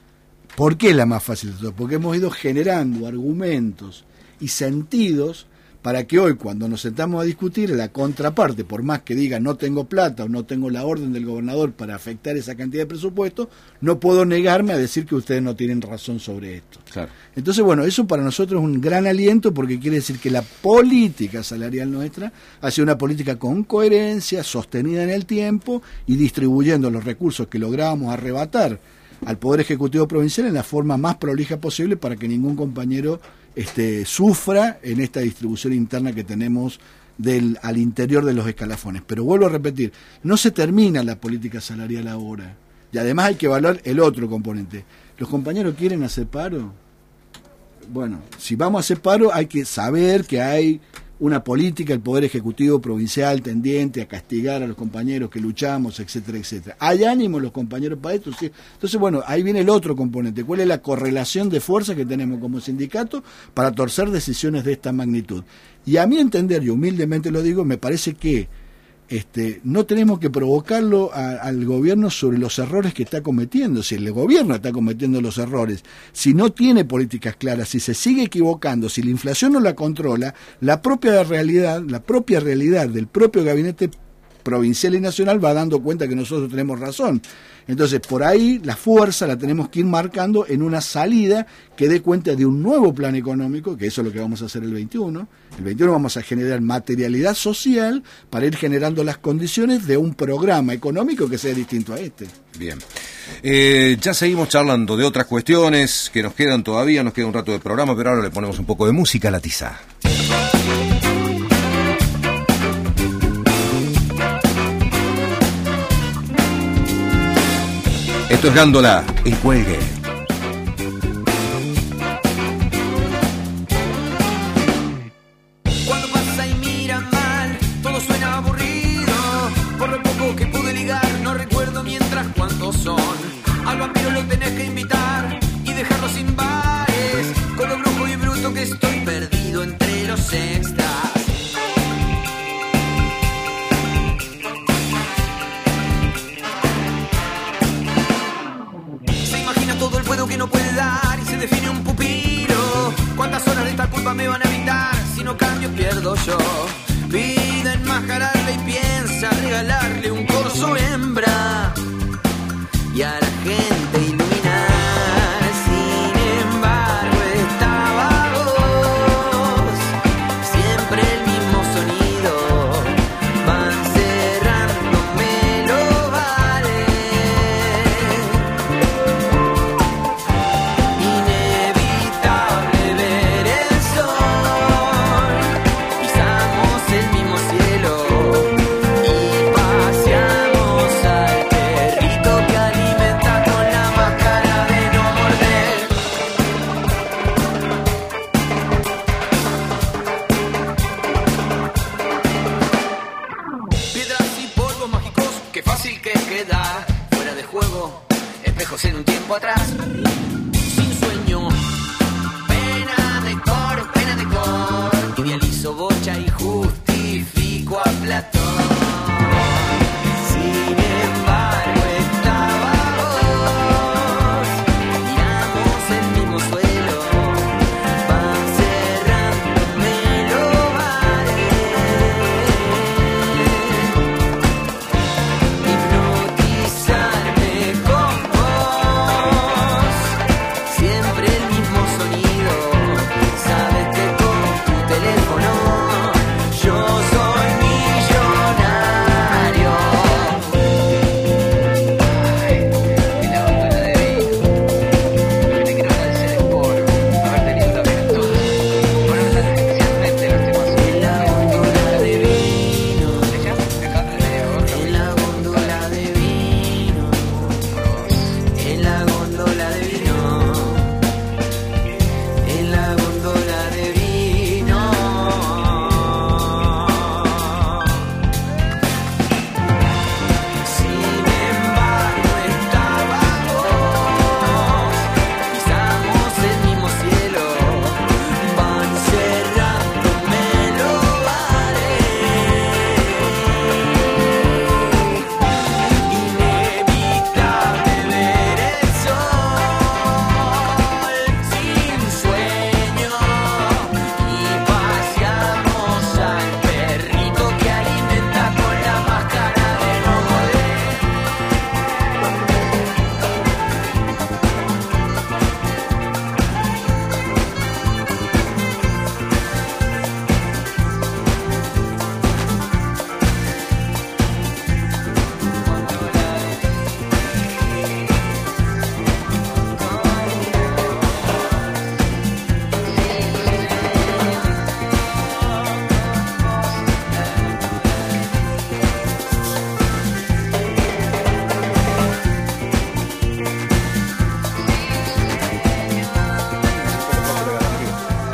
¿Por qué es la más fácil de todas? Porque hemos ido generando argumentos y sentidos para que hoy, cuando nos sentamos a discutir, la contraparte, por más que diga no tengo plata o no tengo la orden del gobernador para afectar esa cantidad de presupuesto, no puedo negarme a decir que ustedes no tienen razón sobre esto. Claro. Entonces, bueno, eso para nosotros es un gran aliento porque quiere decir que la política salarial nuestra ha sido una política con coherencia, sostenida en el tiempo y distribuyendo los recursos que lográbamos arrebatar al Poder Ejecutivo Provincial en la forma más prolija posible para que ningún compañero este, sufra en esta distribución interna que tenemos del, al interior de los escalafones. Pero vuelvo a repetir, no se termina la política salarial ahora. Y además hay que evaluar el otro componente. ¿Los compañeros quieren hacer paro? Bueno, si vamos a hacer paro hay que saber que hay una política del Poder Ejecutivo Provincial tendiente a castigar a los compañeros que luchamos, etcétera, etcétera. ¿Hay ánimo los compañeros para esto? Sí. Entonces, bueno, ahí viene el otro componente. ¿Cuál es la correlación de fuerza que tenemos como sindicato para torcer decisiones de esta magnitud? Y a mi entender, y humildemente lo digo, me parece que Este, no tenemos que provocarlo a, al gobierno sobre los errores que está cometiendo. Si el gobierno está cometiendo los errores, si no tiene políticas claras, si se sigue equivocando, si la inflación no la controla, la propia realidad, la propia realidad del propio gabinete provincial y nacional va dando cuenta que nosotros tenemos razón. Entonces, por ahí la fuerza la tenemos que ir marcando en una salida que dé cuenta de un nuevo plan económico, que eso es lo que vamos a hacer el veintiuno. El veintiuno vamos a generar materialidad social para ir generando las condiciones de un programa económico que sea distinto a este. Bien. Eh, ya seguimos charlando de otras cuestiones que nos quedan todavía, nos queda un rato de programa, pero ahora le ponemos un poco de música a la tiza. Esto es Gándola, el cuelgue. Cuando pasa y mira mal, todo suena aburrido. Por lo poco que pude ligar, no recuerdo mientras cuántos son. Al vampiro lo tenés que invitar y dejarlo sin bares. Con lo brujo y bruto que estoy perdido entre los extras. Todo el puedo que no puede dar y se define un pupilo. ¿Cuántas horas de esta culpa me van a evitar? Si no cambio pierdo yo. Piden enmascararle y piensa regalarle un corso hembra y a la gente iluminar. Sin embargo estaba vos, siempre el mismo sonido. Van cerrándome los bares. En un tiempo atrás, sin sueño, pena de cor, pena de cor, idealizo bocha y justifico a Platón. Sin embargo estaba vos, miramos el mismo suelo, van cerrándome los bares. Hipnotizarme con siempre el mismo sonido. Sabes que con tu teléfono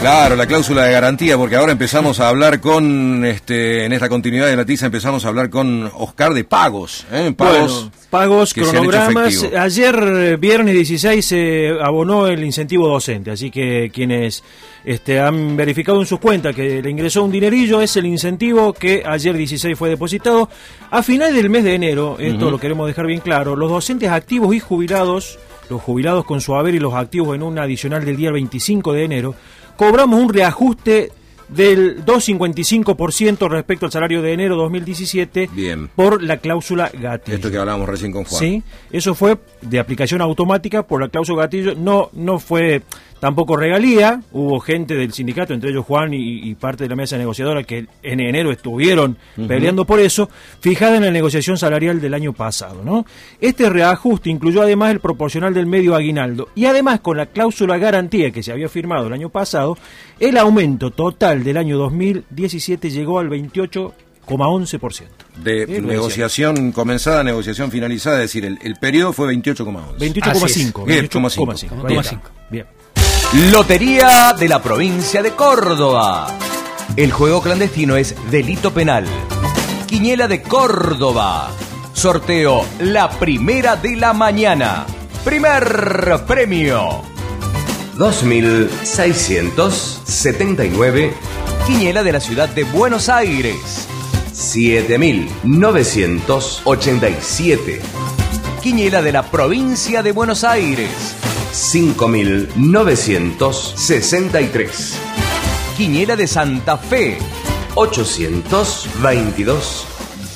Claro, la cláusula de garantía, porque ahora empezamos a hablar con, este, en esta continuidad de la tiza, empezamos a hablar con Oscar de pagos. ¿eh? Pagos, bueno, pagos, cronogramas. Ayer, viernes dieciséis, se abonó el incentivo docente, así que quienes este, han verificado en sus cuentas que le ingresó un dinerillo, es el incentivo que ayer dieciséis fue depositado. A final del mes de enero, esto uh-huh. lo queremos dejar bien claro, los docentes activos y jubilados, los jubilados con su haber y los activos en un adicional del día veinticinco de enero, cobramos un reajuste del dos coma cincuenta y cinco por ciento respecto al salario de enero dos mil diecisiete. Bien. Por la cláusula gatillo. Esto que hablábamos recién con Juan. Sí, eso fue de aplicación automática por la cláusula gatillo, no no fue tampoco regalía. Hubo gente del sindicato, entre ellos Juan y, y parte de la mesa negociadora, que en enero estuvieron uh-huh. peleando por eso, fijada en la negociación salarial del año pasado, ¿no? Este reajuste incluyó además el proporcional del medio aguinaldo y además con la cláusula garantía que se había firmado el año pasado, el aumento total del año dos mil diecisiete llegó al veintiocho coma once por ciento. De ¿Eh? negociación comenzada, negociación finalizada, es decir, el, el periodo fue veintiocho coma once. veintiocho coma cinco. veintiocho coma cinco. Bien. Lotería de la provincia de Córdoba. El juego clandestino es delito penal. Quiniela de Córdoba. Sorteo la primera de la mañana. Primer premio dos mil seiscientos setenta y nueve. Quiniela de la ciudad de Buenos Aires. siete mil novecientos ochenta y siete. Quiniela de la provincia de Buenos Aires. cinco mil novecientos sesenta y tres. Quiniela de Santa Fe. ochocientos veintidós.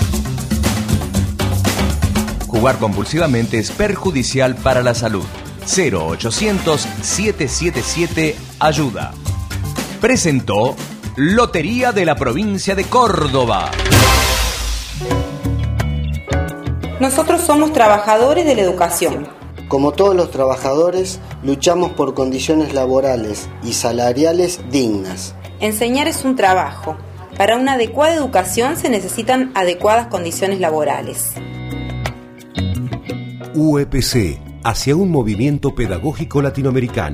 Jugar compulsivamente es perjudicial para la salud. cero ochocientos setecientos setenta y siete ayuda. Presentó Lotería de la provincia de Córdoba. Nosotros somos trabajadores de la educación. Como todos los trabajadores, luchamos por condiciones laborales y salariales dignas. Enseñar es un trabajo. Para una adecuada educación se necesitan adecuadas condiciones laborales. U E P C, hacia un movimiento pedagógico latinoamericano.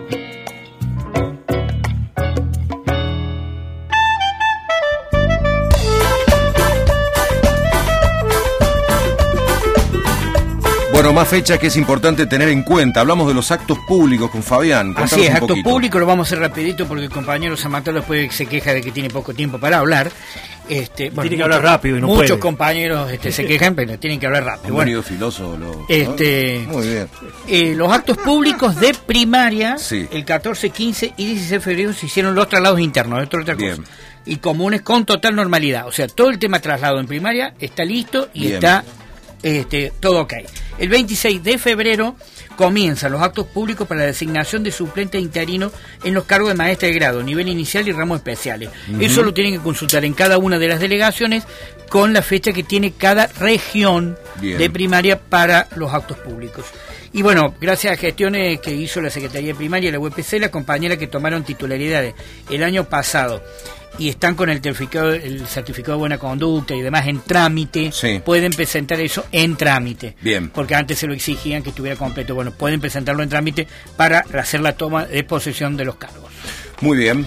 Bueno, más fechas que es importante tener en cuenta. Hablamos de los actos públicos con Fabián. Contanos Así es, un actos poquito. públicos, lo vamos a hacer rapidito porque el compañero San Mateo después se queja de que tiene poco tiempo para hablar. Este, bueno, tiene que muchos, hablar rápido y no muchos puede. compañeros este, se quejan, pero tienen que hablar rápido. Un bueno, venido filoso. Lo, este, ¿no? Muy bien. Eh, los actos públicos de primaria, sí. el catorce, quince y dieciséis de febrero se hicieron los traslados internos, esto es otra cosa. Bien. Y comunes con total normalidad. O sea, todo el tema traslado en primaria está listo y bien. está este, todo ok. El veintiséis de febrero comienzan los actos públicos para la designación de suplentes interinos en los cargos de maestra de grado, nivel inicial y ramos especiales. Uh-huh. Eso lo tienen que consultar en cada una de las delegaciones con la fecha que tiene cada región Bien. de primaria para los actos públicos. Y bueno, gracias a gestiones que hizo la Secretaría de Primaria y la U E P C, las compañeras que tomaron titularidades el año pasado y están con el certificado, el certificado de buena conducta y demás en trámite, sí. pueden presentar eso en trámite. Bien. Porque antes se lo exigían que estuviera completo. Bueno, pueden presentarlo en trámite para hacer la toma de posesión de los cargos. Muy bien.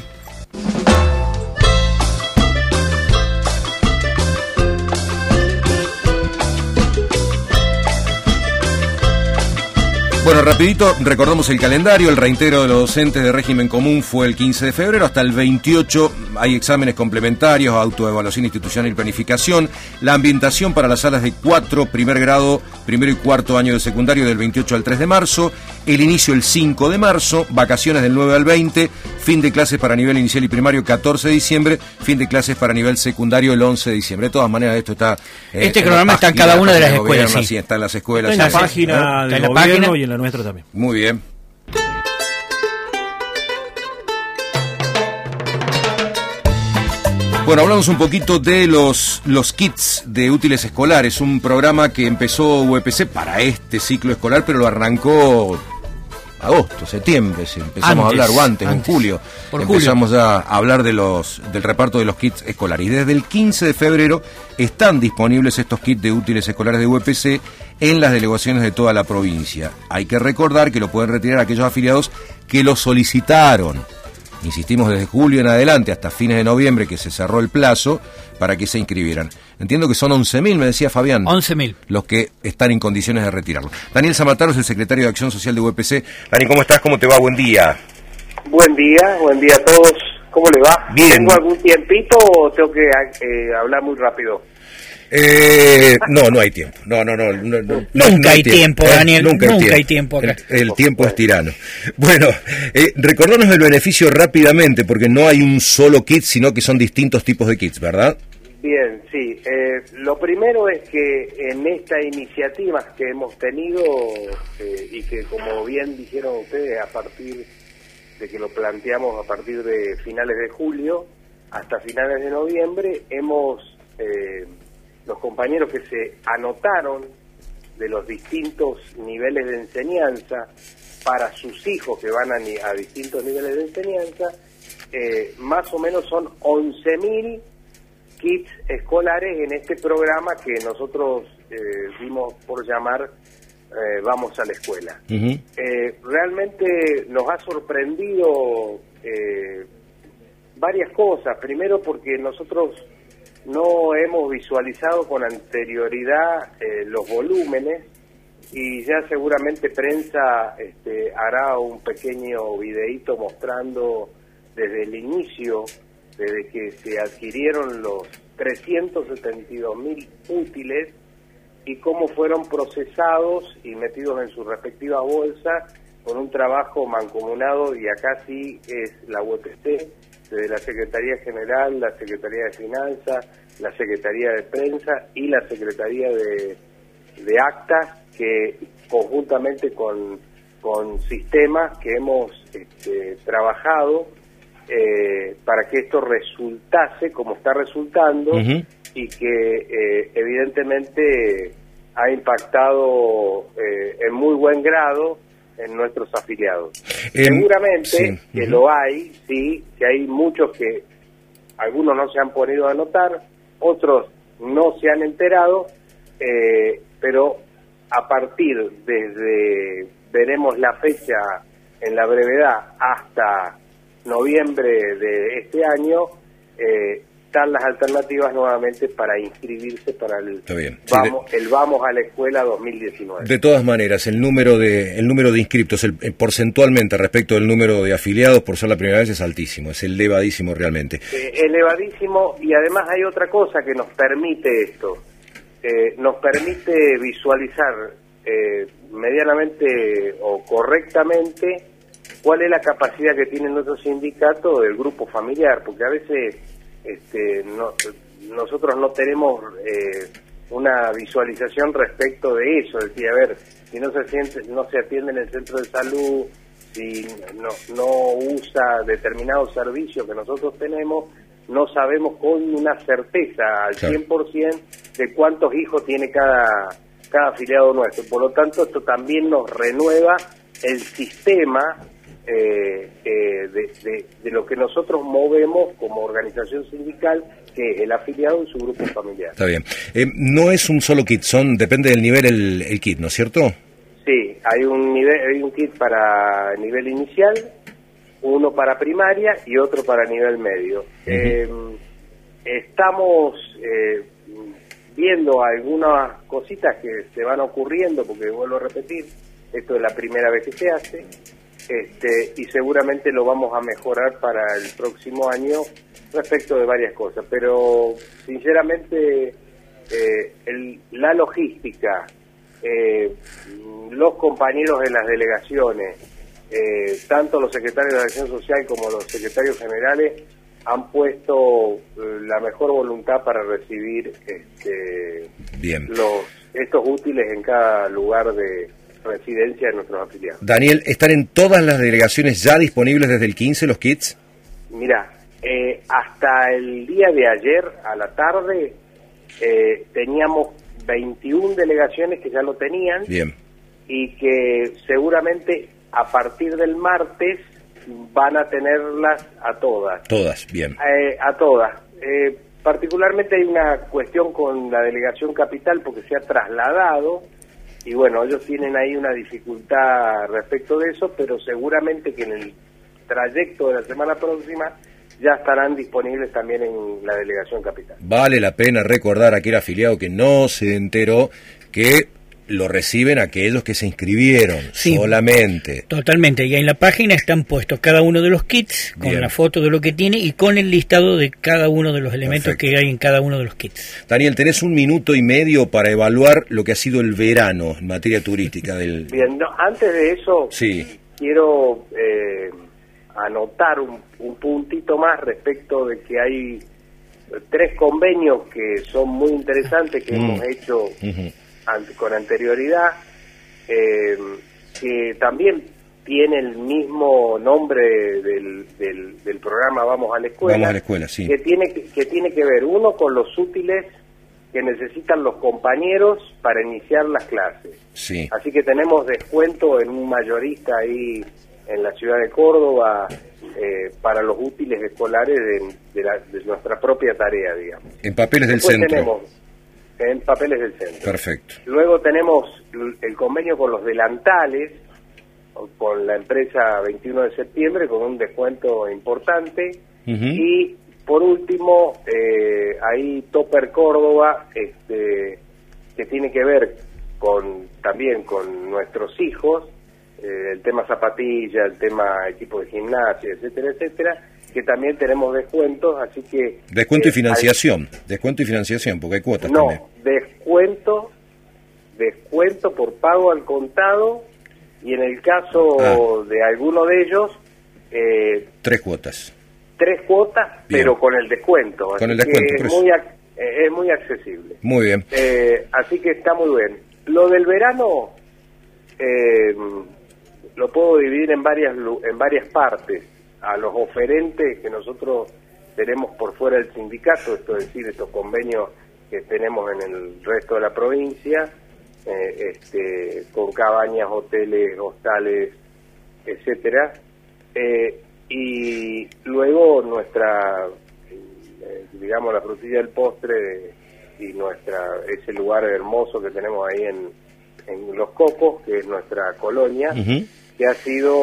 Bueno, rapidito, recordamos el calendario. El reintegro de los docentes de régimen común fue el quince de febrero. Hasta el veintiocho hay exámenes complementarios, autoevaluación institucional y planificación. La ambientación para las salas de cuatro, primer grado, primero y cuarto año de secundario del veintiocho al tres de marzo. El inicio el cinco de marzo, vacaciones del nueve al veinte. Fin de clases para nivel inicial y primario catorce de diciembre. Fin de clases para nivel secundario el once de diciembre. De todas maneras, esto está... Eh, este cronograma está en cada una de las escuelas. Gobierno, sí. sí, está en las escuelas. Está en la sí, página sí, del gobierno y en la nuestra también. Muy bien. Bueno, hablamos un poquito de los, los kits de útiles escolares, un programa que empezó U E P C para este ciclo escolar, pero lo arrancó agosto, septiembre, si empezamos antes, a hablar, o antes, antes, en julio, empezamos julio. ya a hablar de los del reparto de los kits escolares. Y desde el quince de febrero están disponibles estos kits de útiles escolares de U E P C en las delegaciones de toda la provincia. Hay que recordar que lo pueden retirar aquellos afiliados que lo solicitaron. insistimos desde julio en adelante hasta fines de noviembre que se cerró el plazo para que se inscribieran. Entiendo que son once mil, me decía Fabián. once mil. Los que están en condiciones de retirarlo. Daniel Zamataro es el secretario de Acción Social de U P C. Dani, ¿cómo estás? ¿Cómo te va? Buen día. Buen día, buen día a todos. ¿Cómo le va? Bien. ¿Tengo algún tiempito o tengo que eh, hablar muy rápido? Eh, no, no hay tiempo. No, no, no. no, no nunca no hay tiempo, tiempo Daniel. Nunca, nunca hay hay tiempo, tiempo acá. El, el tiempo es tirano. Bueno, eh, recordarnos el beneficio rápidamente, porque no hay un solo kit, sino que son distintos tipos de kits, ¿verdad? Bien, sí. Eh, lo primero es que en esta iniciativa que hemos tenido, eh, y que como bien dijeron ustedes, a partir de que lo planteamos a partir de finales de julio hasta finales de noviembre, hemos... Eh, los compañeros que se anotaron de los distintos niveles de enseñanza para sus hijos que van a, ni, a distintos niveles de enseñanza, eh, más o menos son once mil kits escolares en este programa que nosotros eh, dimos por llamar eh, Vamos a la Escuela. Uh-huh. Eh, realmente nos ha sorprendido eh, varias cosas. Primero porque nosotros no hemos visualizado con anterioridad eh, los volúmenes, y ya seguramente prensa este, hará un pequeño videíto mostrando desde el inicio, desde que se adquirieron los trescientos setenta y dos mil útiles y cómo fueron procesados y metidos en su respectiva bolsa con un trabajo mancomunado, y acá sí es la U P C, desde la Secretaría General, la Secretaría de Finanzas, la Secretaría de Prensa y la Secretaría de, de Actas, que conjuntamente con, con sistemas que hemos este, trabajado eh, para que esto resultase como está resultando. Uh-huh. Y que eh, evidentemente ha impactado eh, en muy buen grado en nuestros afiliados. Eh, Seguramente sí. que uh-huh. lo hay, sí, que hay muchos que algunos no se han podido a anotar, otros no se han enterado, eh, pero a partir desde, veremos la fecha en la brevedad, hasta noviembre de este año, eh, están las alternativas nuevamente para inscribirse para el Está bien. vamos Sí, de... el Vamos a la Escuela dos mil diecinueve. De todas maneras, el número de el número de inscriptos, el, el porcentualmente respecto del número de afiliados, por ser la primera vez, es altísimo, es elevadísimo realmente. Eh, elevadísimo, y además hay otra cosa que nos permite esto, eh, nos permite visualizar eh, medianamente o correctamente cuál es la capacidad que tiene nuestro sindicato del grupo familiar, porque a veces Este, no, nosotros no tenemos eh, una visualización respecto de eso, es decir, a ver, si no se siente, no se atiende en el centro de salud, si no, no usa determinado servicio que nosotros tenemos, no sabemos con una certeza al claro. cien por ciento de cuántos hijos tiene cada, cada afiliado nuestro. Por lo tanto, esto también nos renueva el sistema Eh, eh, de, de, de lo que nosotros movemos como organización sindical, que es el afiliado en su grupo familiar. Está bien. Eh, no es un solo kit, son depende del nivel el, el kit, ¿no es cierto? Sí, hay un nivel, hay un kit para nivel inicial, uno para primaria y otro para nivel medio. Uh-huh. Eh, estamos eh, viendo algunas cositas que se van ocurriendo, porque vuelvo a repetir, esto es la primera vez que se hace. Este, y seguramente lo vamos a mejorar para el próximo año respecto de varias cosas, pero sinceramente eh, el, la logística, eh, los compañeros de las delegaciones, eh, tanto los secretarios de Acción Social como los secretarios generales han puesto eh, la mejor voluntad para recibir este, Bien. los estos útiles en cada lugar de residencia de nuestros afiliados. Daniel, ¿están en todas las delegaciones ya disponibles desde el quince los kits? Mira, eh, hasta el día de ayer a la tarde eh, teníamos veintiuna delegaciones que ya lo tenían. Bien. Y que seguramente a partir del martes van a tenerlas a todas. Todas, bien. Eh, a todas. Eh, particularmente hay una cuestión con la delegación capital porque se ha trasladado. Y bueno, ellos tienen ahí una dificultad respecto de eso, pero seguramente que en el trayecto de la semana próxima ya estarán disponibles también en la Delegación Capital. Vale la pena recordar a aquel afiliado que no se enteró que lo reciben aquellos que se inscribieron, sí, solamente. Totalmente, y en la página están puestos cada uno de los kits, con Bien. la foto de lo que tiene y con el listado de cada uno de los elementos Perfecto. que hay en cada uno de los kits. Daniel, tenés un minuto y medio para evaluar lo que ha sido el verano en materia turística del... Bien, no, antes de eso, sí. quiero eh, anotar un, un puntito más respecto de que hay tres convenios que son muy interesantes que mm. hemos hecho... Uh-huh. con anterioridad, eh, que también tiene el mismo nombre del, del, del programa Vamos a la Escuela, Vamos a la Escuela, sí. que tiene que, que tiene que ver uno con los útiles que necesitan los compañeros para iniciar las clases. Sí. Así que tenemos descuento en un mayorista ahí en la ciudad de Córdoba eh, para los útiles escolares de, de, la, de nuestra propia tarea, digamos. En papeles del Después centro. Tenemos, en papeles del centro. Perfecto. Luego tenemos el convenio con los delantales, con la empresa veintiuno de septiembre, con un descuento importante. Uh-huh. Y por último, eh, ahí Topper Córdoba, este, que tiene que ver con también con nuestros hijos, eh, el tema zapatilla, el tema equipo de gimnasia, etcétera, etcétera, que también tenemos descuentos, así que... Descuento eh, y financiación, hay... descuento y financiación, porque hay cuotas no, también. No, descuento, descuento por pago al contado, y en el caso ah. de alguno de ellos... Eh, tres cuotas. Tres cuotas, Bien. pero con el descuento. Con así el descuento, que es muy, eh, es muy accesible. Muy bien. Eh, así que está muy bien. Lo del verano... Eh, lo puedo dividir en varias en varias partes. A los oferentes que nosotros tenemos por fuera del sindicato, esto es decir, estos convenios que tenemos en el resto de la provincia, eh, este, con cabañas, hoteles, hostales, etcétera, eh, y luego nuestra, eh, digamos, la frutilla del postre y nuestra ese lugar hermoso que tenemos ahí en, en Los Cocos, que es nuestra colonia, uh-huh. que ha sido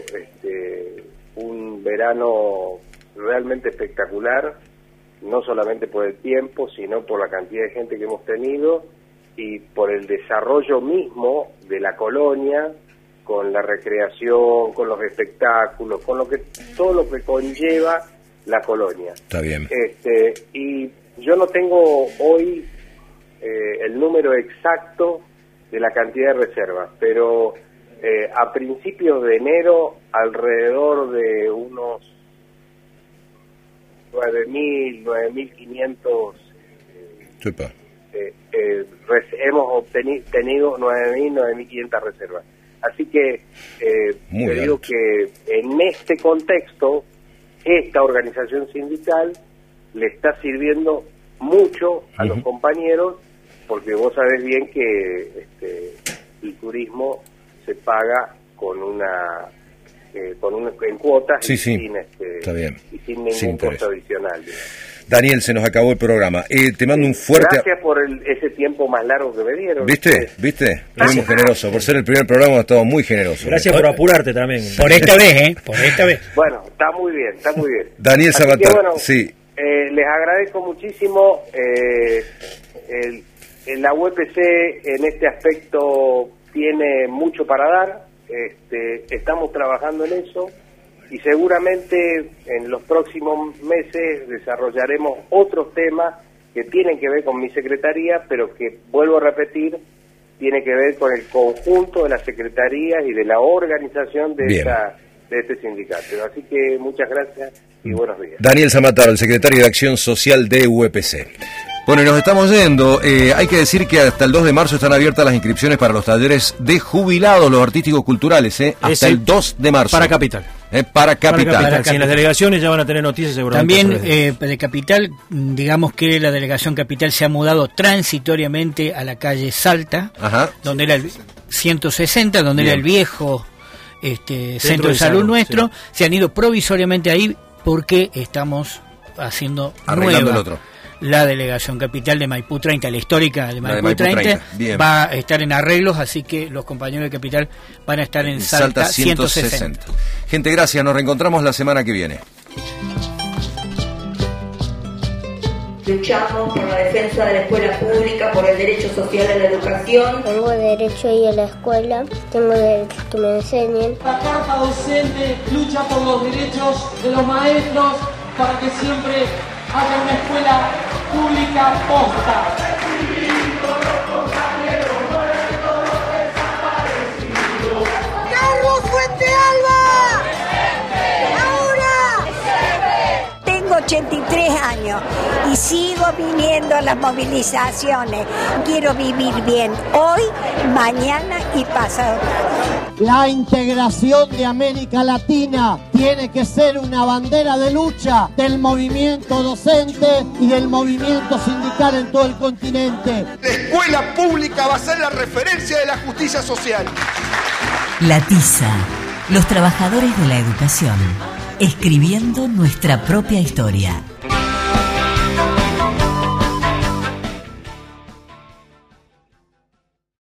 este, un verano realmente espectacular, no solamente por el tiempo, sino por la cantidad de gente que hemos tenido y por el desarrollo mismo de la colonia, con la recreación, con los espectáculos, con lo que todo lo que conlleva la colonia. Está bien. Este, y yo no tengo hoy eh, el número exacto de la cantidad de reservas, pero eh, a principios de enero alrededor de unos nueve mil, nueve mil quinientos eh, eh, eh, hemos obtenido nueve mil, nueve mil quinientas reservas. Así que eh, te digo que en este contexto esta organización sindical le está sirviendo mucho a uh-huh. los compañeros, porque vos sabés bien que este, el turismo se paga con una eh, con un, en cuotas sí, y, sí. Sin, este, Está bien. y sin ningún sin costo adicional. Digamos. Daniel, se nos acabó el programa. Eh, te mando un fuerte... Gracias por el, ese tiempo más largo que me dieron. ¿Viste? ¿Viste? Fuimos generosos. Por ser el primer programa, estamos muy generosos. Gracias por apurarte también. Por esta vez, ¿eh? Por esta vez. Bueno, está muy bien, está muy bien. Daniel Sabatar, bueno, sí. Eh, les agradezco muchísimo. Eh, el, el, la U E P C en este aspecto tiene mucho para dar. Este, estamos trabajando en eso. Y seguramente en los próximos meses desarrollaremos otros temas que tienen que ver con mi secretaría, pero que, vuelvo a repetir, tiene que ver con el conjunto de las secretarías y de la organización de, esta, de este sindicato. Así que muchas gracias y buenos días. Daniel Zamataro, el secretario de Acción Social de U E P C. Bueno, y nos estamos yendo. Eh, hay que decir que hasta el dos de marzo están abiertas las inscripciones para los talleres de jubilados, los artísticos culturales, eh, hasta Ese, el dos de marzo. Para Capital. Eh, para Capital. Para Capital. Si en las delegaciones ya van a tener noticias seguramente. También eh, de Capital, digamos que la delegación Capital se ha mudado transitoriamente a la calle Salta, Ajá. donde era el ciento sesenta, donde Bien. era el viejo este, centro de, de salud, salud nuestro. Sí. Se han ido provisoriamente ahí porque estamos haciendo arreglando nueva. el otro. la delegación capital de Maipú treinta, la histórica de Maipú, de Maipú treinta, treinta. Bien. va a estar en arreglos, así que los compañeros de capital van a estar en Salta, Salta ciento sesenta. Gente, gracias, nos reencontramos la semana que viene. Luchamos por la defensa de la escuela pública, por el derecho social a la educación. Tengo derecho a ir a la escuela, tengo derecho a que me enseñen. La Carta Docente lucha por los derechos de los maestros para que siempre haya una escuela pública posta. ¡Carlos Fuente Alba! ¡Ahora! Tengo ochenta y tres años y sigo viniendo a las movilizaciones. Quiero vivir bien hoy, mañana y pasado. La integración de América Latina tiene que ser una bandera de lucha del movimiento docente y del movimiento sindical en todo el continente. La escuela pública va a ser la referencia de la justicia social. La Tiza, los trabajadores de la educación, escribiendo nuestra propia historia.